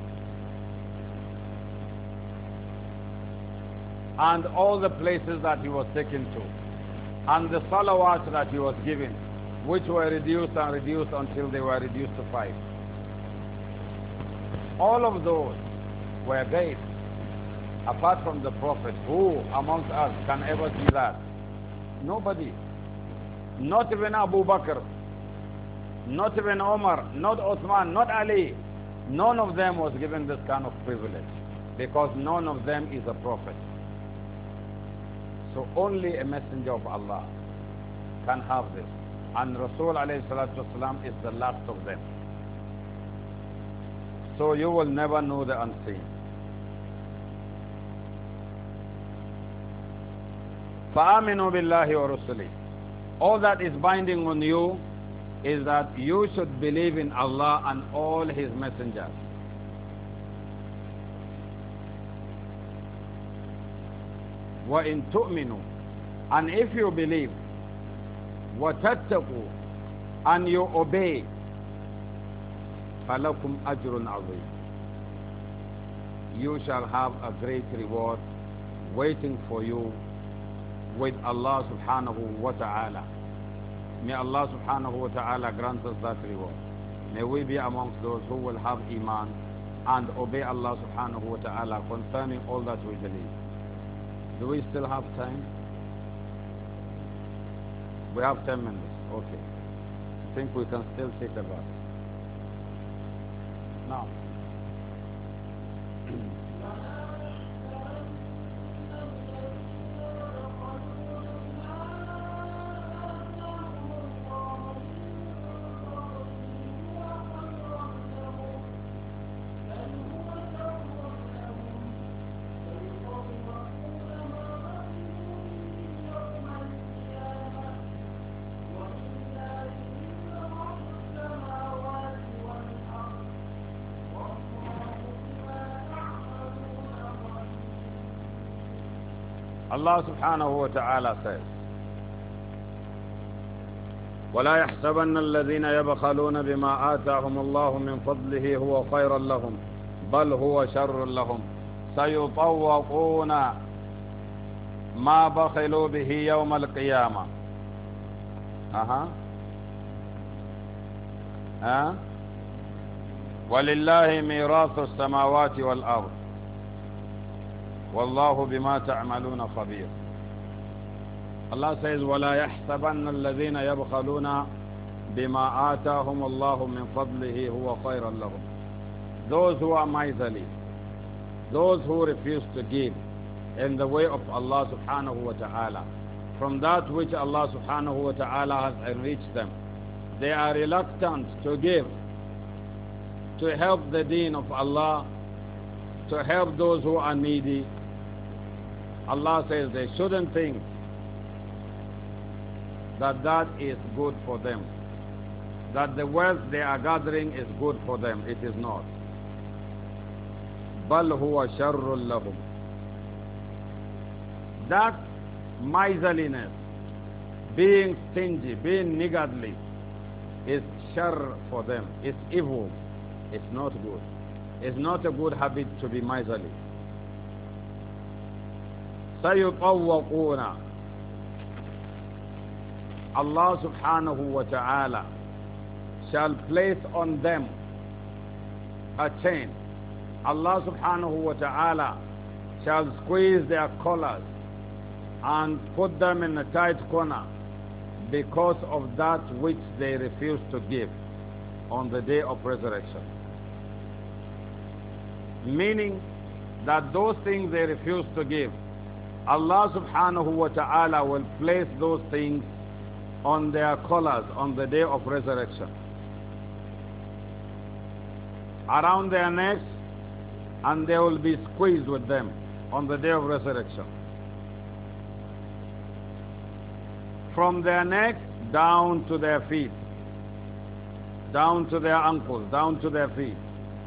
Speaker 1: And all the places that he was taken to. And the salawats that he was given, which were reduced and reduced until they were reduced to 5. All of those were ghaib. Apart from the Prophet, who amongst us can ever see that? Nobody. Not even Abu Bakr, not even Omar, not Uthman, not Ali. None of them was given this kind of privilege because none of them is a prophet. So only a messenger of Allah can have this. And Rasul alayhi salatu wasalam is the last of them. So you will never know the unseen. فَآمِنُوا بِاللَّهِ وَرُسُلِهِ. All that is binding on you is that you should believe in Allah and all His messengers. وَإِن تُؤْمِنُوا. And if you believe, وَتَتَّقُوا, and you obey, فَلَكُمْ أَجْرٌ عَظِيمٌ. You shall have a great reward waiting for you with Allah subhanahu wa ta'ala. May Allah subhanahu wa ta'ala grant us that reward. May we be amongst those who will have iman and obey Allah subhanahu wa ta'ala concerning all that we believe. Do we still have time? We have 10 minutes. Okay. I think we can still take a bath. Now. Allah subhanahu wa ta'ala says, وَلَا يَحْسَبَنَّ الَّذِينَ يَبْخَلُونَ بِمَا آتَاهُمُ اللَّهُ مِنْ فَضْلِهِ هُوَ خَيْرًا لَهُمْ بَلْ هُوَ شَرٌّ لَهُمْ سَيُطَوَّقُونَ مَا بَخِلُوا بِهِ يَوْمَ الْقِيَامَةِ. وَلِلَّهِ مِيرَاثُ السَّمَاوَاتِ وَالْأَرْضِ وَاللَّهُ بِمَا تَعْمَلُونَ خَبِيرٌ. Allah says, وَلَا يَحْسَبَنَّ الَّذِينَ يَبْخَلُونَ بِمَا آتَاهُمُ اللَّهُ مِنْ فَضْلِهِ هُوَ خَيْرًا لَهُمْ. Those who are miserly, those who refuse to give in the way of Allah subhanahu wa ta'ala, from that which Allah subhanahu wa ta'ala has enriched them, they are reluctant to give, to help the deen of Allah, to help those who are needy. Allah says they shouldn't think that that is good for them, that the wealth they are gathering is good for them. It is not. بَلْ هُوَ شَرٌّ لَهُمْ. That miserliness, being stingy, being niggardly, is shar for them. It's evil. It's not good. It's not a good habit to be miserly. سَيُطَوَّقُونَ. Allah subhanahu wa ta'ala shall place on them a chain. Allah subhanahu wa ta'ala shall squeeze their collars and put them in a tight corner because of that which they refuse to give on the day of resurrection. Meaning that those things they refuse to give, Allah subhanahu wa ta'ala will place those things on their collars on the day of resurrection, around their necks, and they will be squeezed with them on the day of resurrection. From their necks down to their feet, down to their ankles, down to their feet.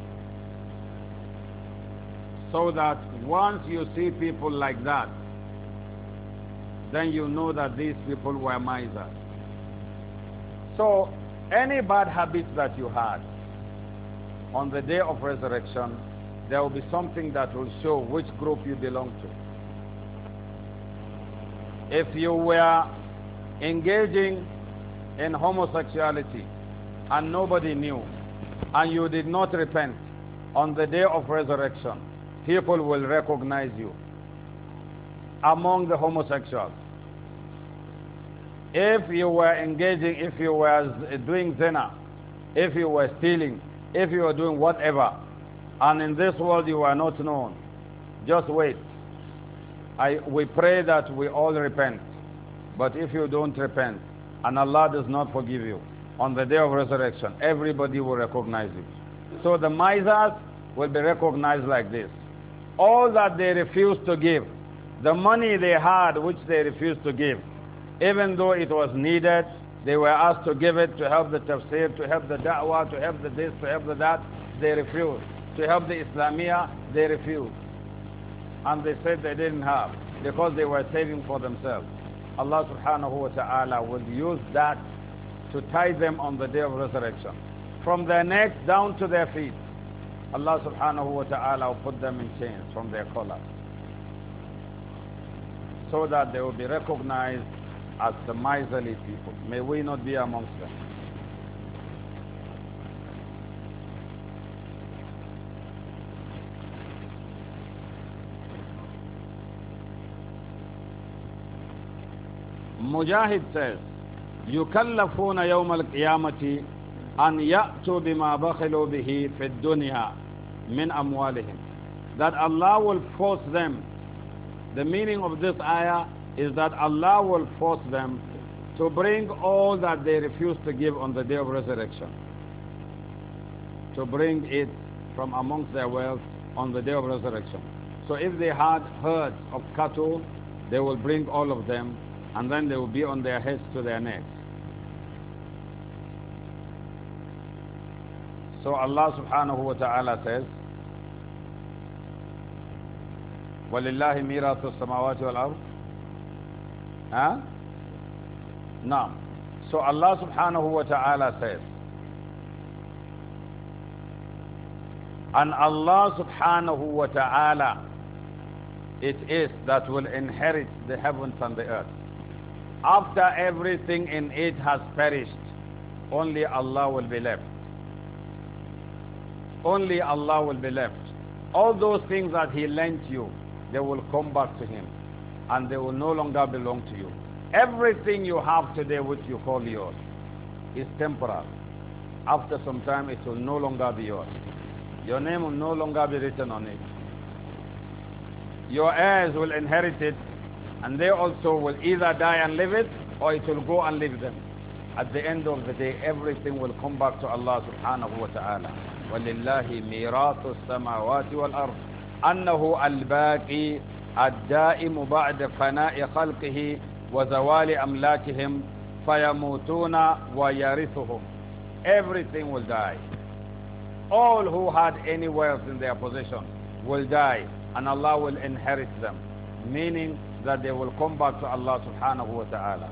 Speaker 1: So that once you see people like that, then you know that these people were misers. So, any bad habits that you had, on the day of resurrection, there will be something that will show which group you belong to. If you were engaging in homosexuality and nobody knew, and you did not repent on the day of resurrection, people will recognize you among the homosexuals. If you were engaging, if you were doing zina, if you were stealing, if you were doing whatever, and in this world you are not known, just wait. We pray that we all repent. But if you don't repent, and Allah does not forgive you, on the day of resurrection, everybody will recognize you. So the misers will be recognized like this. All that they refused to give, the money they had which they refused to give, even though it was needed, they were asked to give it to help the tafsir, to help the da'wah, to help the this, to help the that, they refused. To help the Islamiyah, they refused. And they said they didn't have, because they were saving for themselves. Allah subhanahu wa ta'ala will use that to tie them on the day of resurrection. From their necks down to their feet, Allah subhanahu wa ta'ala will put them in chains from their collars, so that they will be recognized as the miserly people. May we not be amongst them. Mujahid says, يكلفون يوم القيامة أن يأتوا بما بخلوا به في الدنيا من أموالهم. That Allah will force them. The meaning of this ayah is that Allah will force them to bring all that they refuse to give on the day of resurrection. To bring it from amongst their wealth on the day of resurrection. So if they had herds of cattle, they will bring all of them, and then they will be on their heads to their necks. So Allah subhanahu wa ta'ala says, وَلِلَّهِ مِيرَاثُ السَّمَاوَاتِ وَالْأَرْضِ. Huh? No. So Allah subhanahu wa ta'ala says, and Allah subhanahu wa ta'ala it is that will inherit the heavens and the earth. After everything in it has perished, only Allah will be left. Only Allah will be left. All those things that He lent you, they will come back to Him, and they will no longer belong to you. Everything you have today which you call yours is temporal. After some time it will no longer be yours. Your name will no longer be written on it. Your heirs will inherit it, and they also will either die and leave it, or it will go and leave them. At the end of the day, everything will come back to Allah subhanahu wa ta'ala. وَلِلَّهِ مِيرَاثُ السَّمَاوَاتِ وَالْأَرْضِ أَنَّهُ الْبَاقِي الدَّائِمُ بَعْدَ فَنَاءِ خَلْقِهِ وَزَوَالِ أَمْلَاكِهِمْ فَيَمُوتُونَ وَيَرِثُهُمْ. Everything will die. All who had any wealth in their possession will die, and Allah will inherit them, meaning that they will come back to Allah subhanahu wa ta'ala.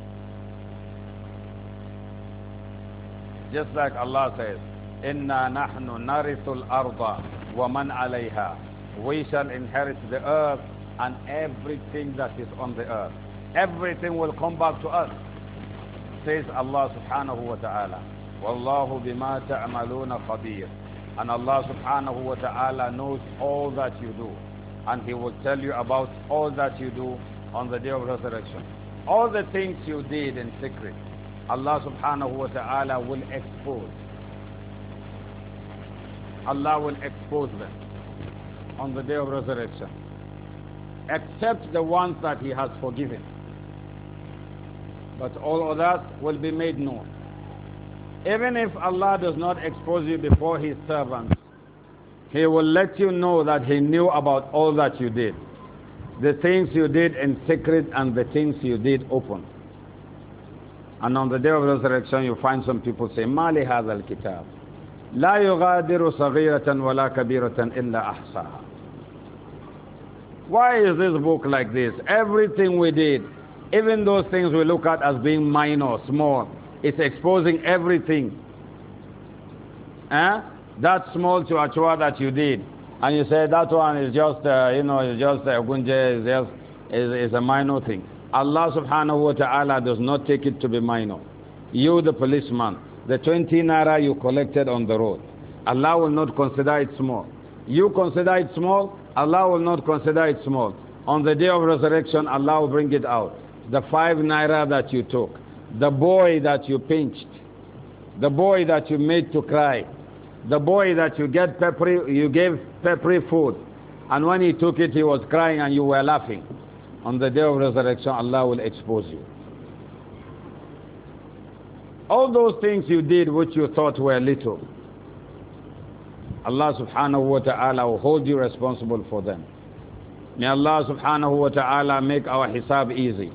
Speaker 1: Just like Allah says, إِنَّا نَحْنُ نَرِثُ الْأَرْضَ وَمَنْ عَلَيْهَا. We shall inherit the earth and everything that is on the earth. Everything will come back to us, says Allah subhanahu wa ta'ala. وَاللَّهُ بِمَا تَعْمَلُونَ خَبِيرٌ. And Allah subhanahu wa ta'ala knows all that you do, and He will tell you about all that you do on the day of resurrection. All the things you did in secret, Allah subhanahu wa ta'ala will expose. Allah will expose them on the day of resurrection, except the ones that He has forgiven. But all others will be made known. Even if Allah does not expose you before His servants, He will let you know that He knew about all that you did. The things you did in secret and the things you did open. And on the day of resurrection, you find some people say, مَا لِهَذَا الْكِتَابِ لَا يُغَادِرُ صَغِيرَةً وَلَا كَبِيرَةً إِلَّا أَحْصَاهَا. Why is this book like this? Everything we did, even those things we look at as being minor, small, it's exposing everything. That small chuachua that you did, and you say that one is just, is just gunje, is a minor thing. Allah subhanahu wa ta'ala does not take it to be minor. You, the policeman, the 20 naira you collected on the road, Allah will not consider it small. You consider it small, Allah will not consider it small. On the day of resurrection, Allah will bring it out. The 5 naira that you took, the boy that you pinched, the boy that you made to cry, the boy that you gave peppery food, and when he took it, he was crying and you were laughing. On the day of resurrection, Allah will expose you. All those things you did which you thought were little, Allah subhanahu wa ta'ala will hold you responsible for them. May Allah subhanahu wa ta'ala make our hisab easy.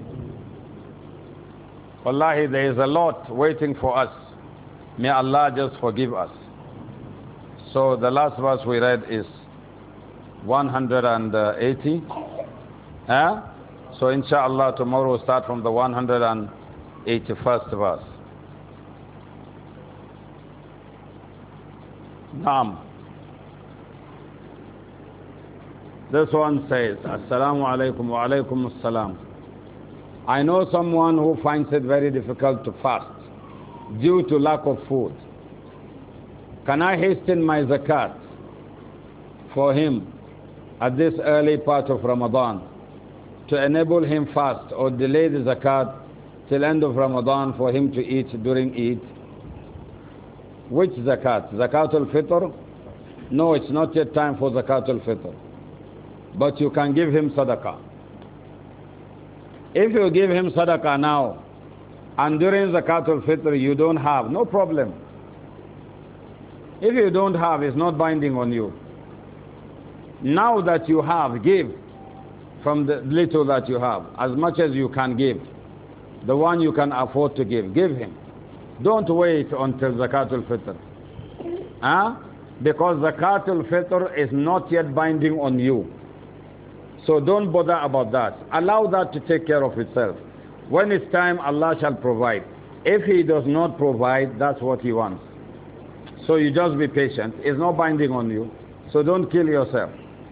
Speaker 1: Wallahi, there is a lot waiting for us. May Allah just forgive us. So the last verse we read is 180. So inshallah tomorrow we'll start from the 181st verse. Naam. This one says, Assalamu alaikum wa alaikum assalam. I know someone who finds it very difficult to fast due to lack of food. Can I hasten my zakat for him at this early part of Ramadan to enable him fast, or delay the zakat till end of Ramadan for him to eat during Eid? Which zakat? Zakatul Fitr? No, it's not yet time for Zakatul Fitr. But you can give him sadaqah. If you give him sadaqah now, and during Zakatul Fitr you don't have, no problem. If you don't have, it's not binding on you. Now that you have, give from the little that you have, as much as you can give. The one you can afford to give him. Don't wait until Zakatul Fitr. Because Zakatul Fitr is not yet binding on you. So don't bother about that. Allow that to take care of itself. When it's time, Allah shall provide. If He does not provide, that's what He wants. So you just be patient. It's not binding on you. So don't kill yourself.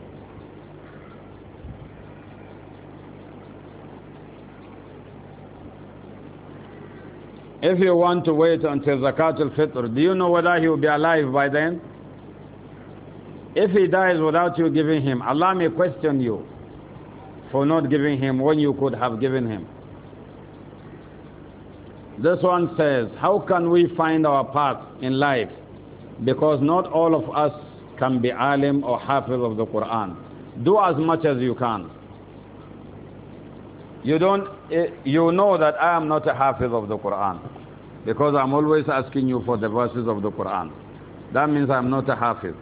Speaker 1: If you want to wait until Zakatul Fitr, do you know whether he will be alive by then? If he dies without you giving him, Allah may question you for not giving him when you could have given him. This one says, how can we find our path in life? Because not all of us can be alim or hafiz of the Quran. Do as much as you can. You know that I am not a hafiz of the Quran, because I'm always asking you for the verses of the Quran. That means I'm not a hafiz.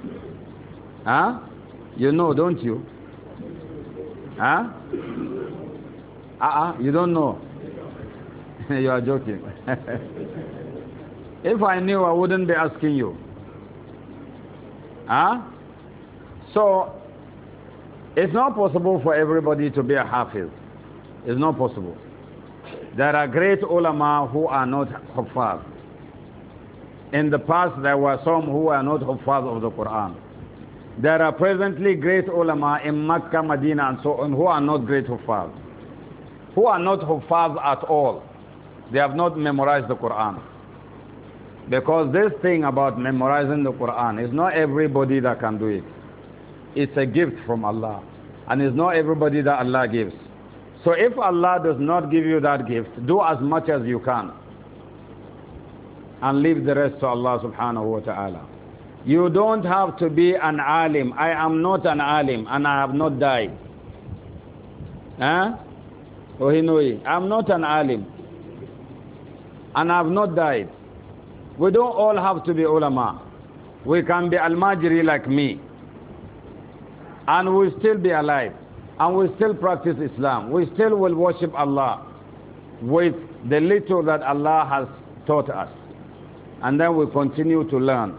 Speaker 1: You know, don't you? You don't know. You are joking. If I knew, I wouldn't be asking you. So, it's not possible for everybody to be a hafiz. It's not possible. There are great ulama who are not huffaz. In the past, there were some who were not huffaz of the Quran. There are presently great ulama in Makkah, Medina, and so on who are not great huffaz. Who are not huffaz at all. They have not memorized the Quran. Because this thing about memorizing the Quran is not everybody that can do it. It's a gift from Allah. And it's not everybody that Allah gives. So if Allah does not give you that gift, do as much as you can. And leave the rest to Allah subhanahu wa ta'ala. You don't have to be an alim. I am not an alim and I have not died. Ohinui, I am not an alim. And I have not died. We don't all have to be ulama. We can be al-majri like me. And we'll still be alive. And we still practice Islam. We still will worship Allah with the little that Allah has taught us. And then we continue to learn.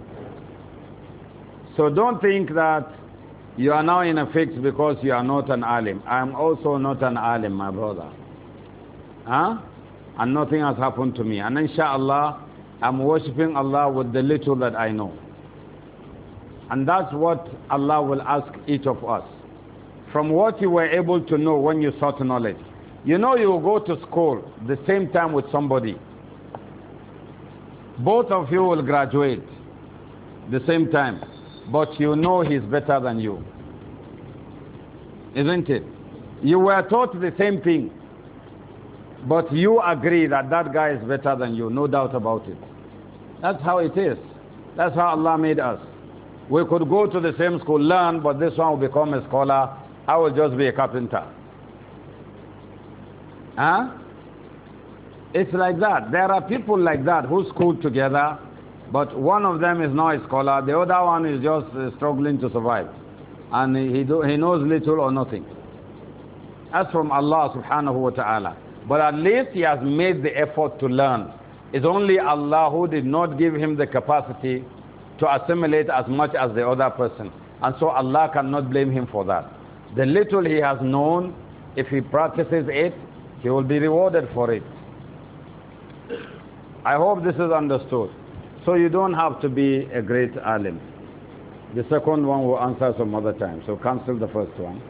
Speaker 1: So don't think that you are now in a fix because you are not an alim. I am also not an alim, my brother. And nothing has happened to me. And inshallah, I'm worshipping Allah with the little that I know. And that's what Allah will ask each of us. From what you were able to know when you sought knowledge. You know, you will go to school the same time with somebody. Both of you will graduate the same time. But you know he's better than you. Isn't it? You were taught the same thing. But you agree that that guy is better than you, no doubt about it. That's how it is. That's how Allah made us. We could go to the same school, learn, but this one will become a scholar. I will just be a carpenter. Huh? It's like that. There are people like that who school together, but one of them is not a scholar, the other one is just struggling to survive. And he knows little or nothing. That's from Allah subhanahu wa ta'ala. But at least he has made the effort to learn. It's only Allah who did not give him the capacity to assimilate as much as the other person. And so Allah cannot blame him for that. The little he has known, if he practices it, he will be rewarded for it. I hope this is understood. So you don't have to be a great alim. The second one will answer some other time. So cancel the first one.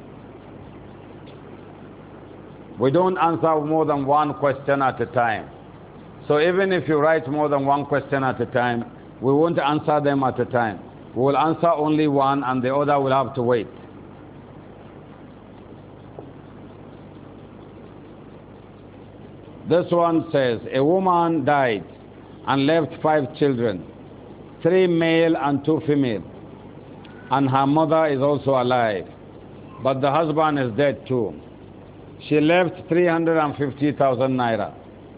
Speaker 1: We don't answer more than one question at a time. So even if you write more than one question at a time, we won't answer them at a time. We will answer only one and the other will have to wait. This one says, a woman died and left 5 children, 3 male and 2 female. And her mother is also alive, but the husband is dead too. She left 350,000 naira.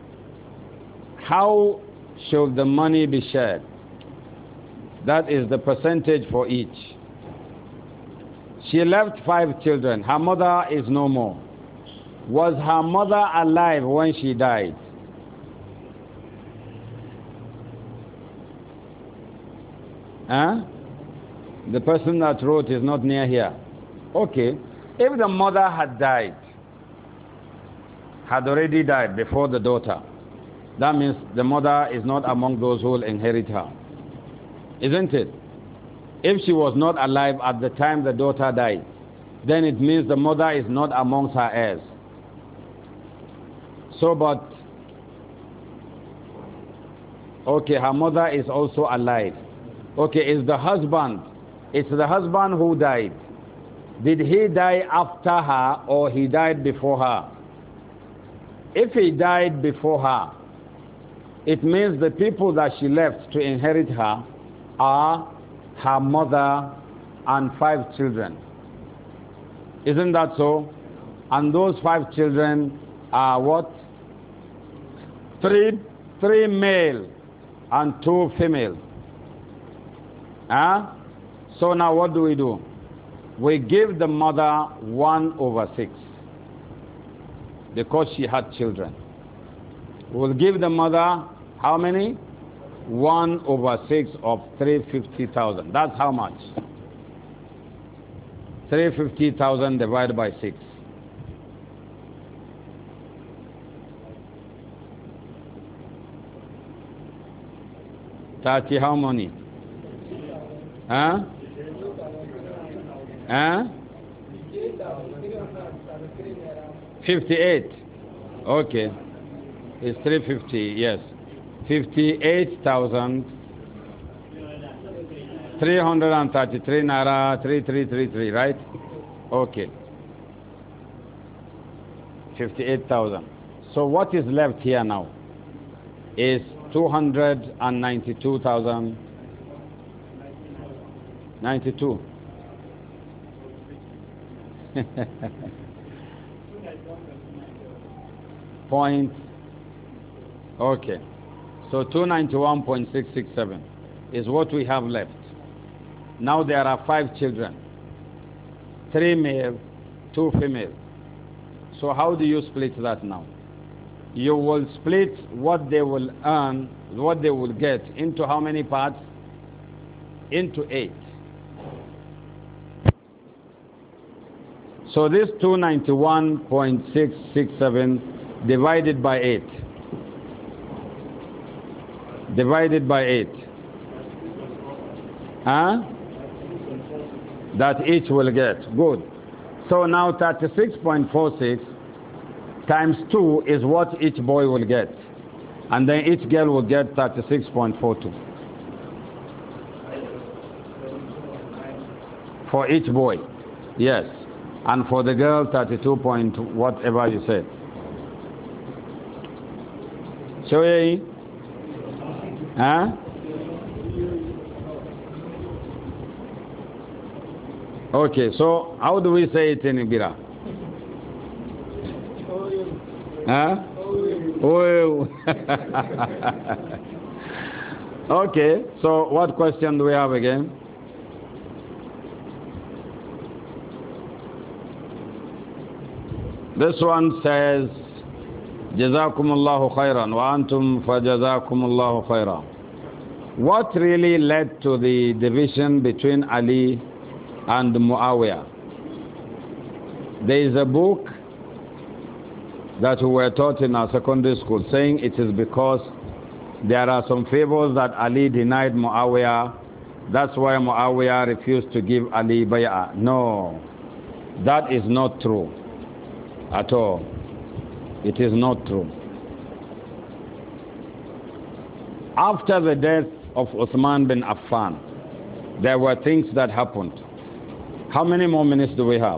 Speaker 1: How should the money be shared? That is the percentage for each. She left 5 children. Her mother is no more. Was her mother alive when she died? Huh? The person that wrote is not near here. Okay. If the mother had died, had already died before the daughter, that means the mother is not among those who will inherit her. Isn't it? If she was not alive at the time the daughter died, then it means the mother is not amongst her heirs. So, but, okay, her mother is also alive. Okay, it's the husband who died. Did he die after her or he died before her? If he died before her, it means the people that she left to inherit her are her mother and 5 children. Isn't that so? And those 5 children are what? 3 male and 2 female. Huh? So now what do? We give the mother 1/6 because she had children. We'll give the mother how many? 1/6 of 350,000. That's how much? 350,000 divided by 6. 30 how many? Huh? Huh? 58. Okay. It's 350, yes. 58,333 naira 3333, right? Okay. 58,000. So what is left here now is 292,000. 92. Point. Okay. So 291.667 is what we have left. Now there are 5 children. 3 male, 2 female. So how do you split that now? You will split what they will earn, what they will get into how many parts? Into 8. So this 291.667 divided by 8. Divided by 8. Huh? That each will get. Good. So now 36.46 times 2 is what each boy will get. And then each girl will get 36.42. For each boy. Yes. And for the girl, 32 point whatever you said. Shoye? Huh? Okay, so how do we say it in Ibira? Huh? Oh. Okay, so what question do we have again? This one says, Jazakumullahu khairan wa antum fa jazakumullahu khairan. What really led to the division between Ali and Muawiyah? There is a book that we were taught in our secondary school saying it is because there are some favors that Ali denied Muawiyah. That's why Muawiyah refused to give Ali bay'ah. No, that is not true at all. It is not true. After the death of Uthman bin Affan, there were things that happened. How many more minutes do we have?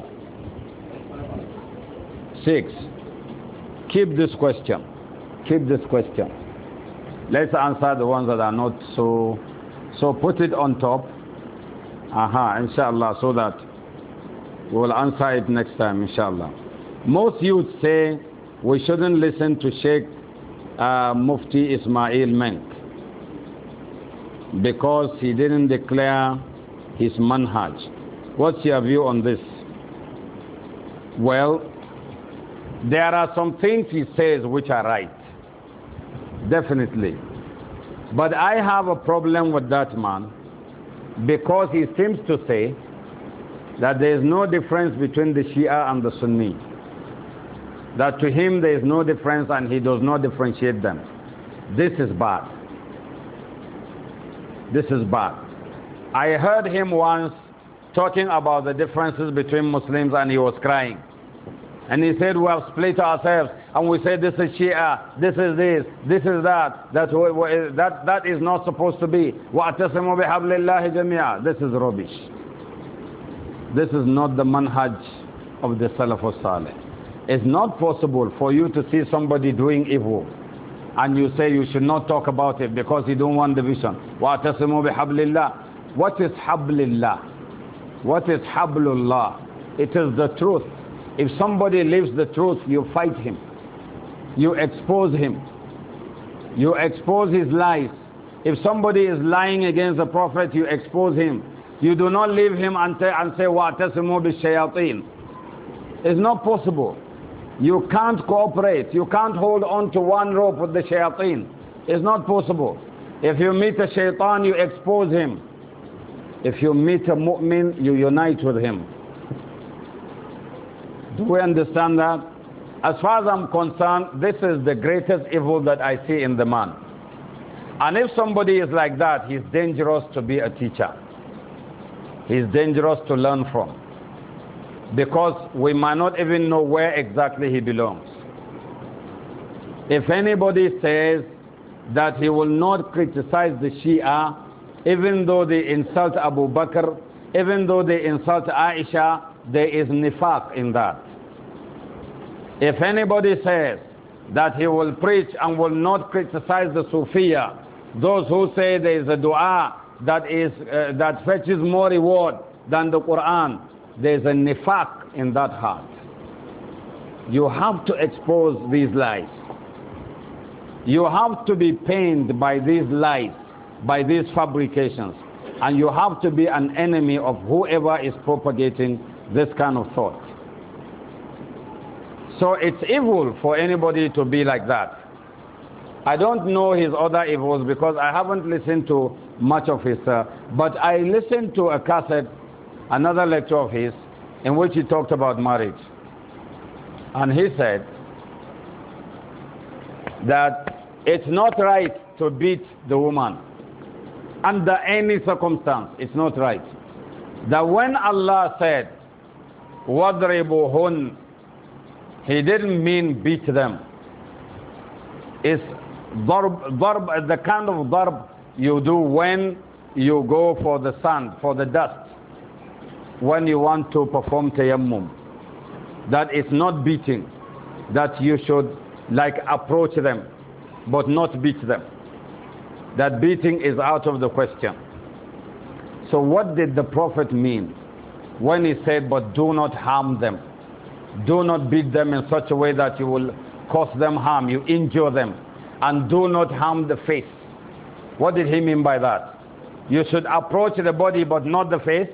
Speaker 1: 6. Keep this question. Keep this question. Let's answer the ones that are not so. So put it on top. Inshallah, so that we will answer it next time, inshallah. Most youth say we shouldn't listen to Sheikh Mufti Ismail Menk because he didn't declare his manhaj. What's your view on this? Well, there are some things he says which are right. Definitely. But I have a problem with that man because he seems to say that there is no difference between the Shia and the Sunni. That to him there is no difference and he does not differentiate them. This is bad. This is bad. I heard him once talking about the differences between Muslims and he was crying. And he said, we have split ourselves and we say this is Shia, this is this is that. That is not supposed to be. وَاعْتَصِمُوا بِحَبْلِ اللَّهِ جَمِيعًا. This is rubbish. This is not the manhaj of the Salafus Salih. It's not possible for you to see somebody doing evil and you say you should not talk about it because you don't want division. وَاعْتَصِمُوا بِحَبْلِ اللَّهِ. What is Hablillah? What is Hablullah? It is the truth. If somebody lives the truth, you fight him. You expose him. You expose his lies. If somebody is lying against the Prophet, you expose him. You do not leave him and say, وَاعْتَصِمُوا بِالشَّيَاطِينَ. It's not possible. You can't cooperate. You can't hold on to one rope with the shayateen. It's not possible. If you meet a shaitan, you expose him. If you meet a mu'min, you unite with him. Do we understand that? As far as I'm concerned, this is the greatest evil that I see in the man. And if somebody is like that, he's dangerous to be a teacher. He's dangerous to learn from. Because we might not even know where exactly he belongs. If anybody says that he will not criticize the Shia, even though they insult Abu Bakr, even though they insult Aisha, there is nifaq in that. If anybody says that he will preach and will not criticize the Sufiya, those who say there is a dua that fetches more reward than the Quran, there is a nifaq in that heart. You have to expose these lies. You have to be pained by these lies, by these fabrications. And you have to be an enemy of whoever is propagating this kind of thought. So it's evil for anybody to be like that. I don't know his other evils because I haven't listened to much of his, but I listened to a cassette, another lecture of his, in which he talked about marriage. And he said that it's not right to beat the woman under any circumstance. It's not right. That when Allah said, وَضْرِبُهُنْ, He didn't mean beat them. It's darb, the kind of darb you do when you go for the sand, for the dust, when you want to perform tayammum. that is not beating, that you should like approach them, but not beat them. That beating is out of the question. So what did the Prophet mean when he said, but do not harm them? Do not beat them in such a way that you will cause them harm, you injure them. And do not harm the face. What did he mean by that? You should approach the body but not the face.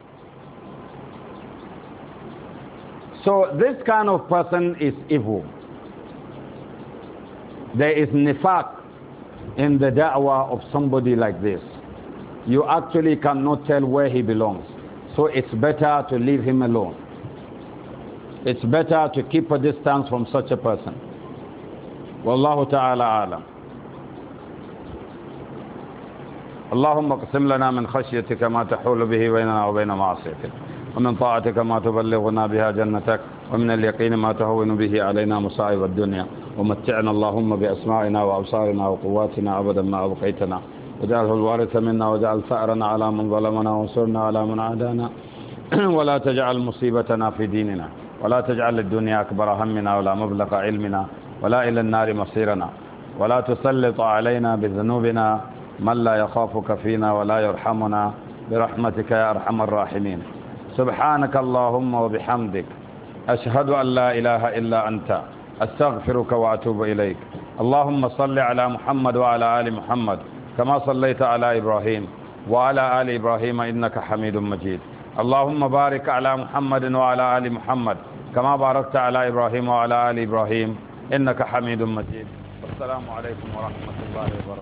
Speaker 1: So this kind of person is evil. There is nifaq in the da'wah of somebody like this. You actually cannot tell where he belongs. So it's better to leave him alone. It's better to keep a distance from such a person. Wallahu ta'ala alam. اللهم اقسم لنا من خشيتك ما تحول به بيننا وبين معصيتك ومن طاعتك ما تبلغنا بها جنتك ومن اليقين ما تهون به علينا مصائب الدنيا ومتعنا اللهم بأسماعنا وأبصارنا وقواتنا أبدا ما أبقيتنا واجعله الوارث منا واجعل ثأرنا على من ظلمنا وانصرنا على من عادانا ولا تجعل مصيبتنا في ديننا ولا تجعل الدنيا أكبر همنا ولا مبلغ علمنا ولا إلى النار مصيرنا ولا تسلط علينا بذنوبنا من لا يخافك فينا ولا يرحمنا برحمتك يا أرحم الراحمين سبحانك اللهم وبحمدك أشهد أن لا إله إلا أنت أستغفرك وأتوب إليك اللهم صل على محمد وعلى آل محمد كما صليت على إبراهيم وعلى آل إبراهيم إنك حميد مجيد اللهم بارك على محمد وعلى آل محمد كما باركت على إبراهيم وعلى آل إبراهيم إنك حميد مجيد والسلام عليكم ورحمة الله وبركاته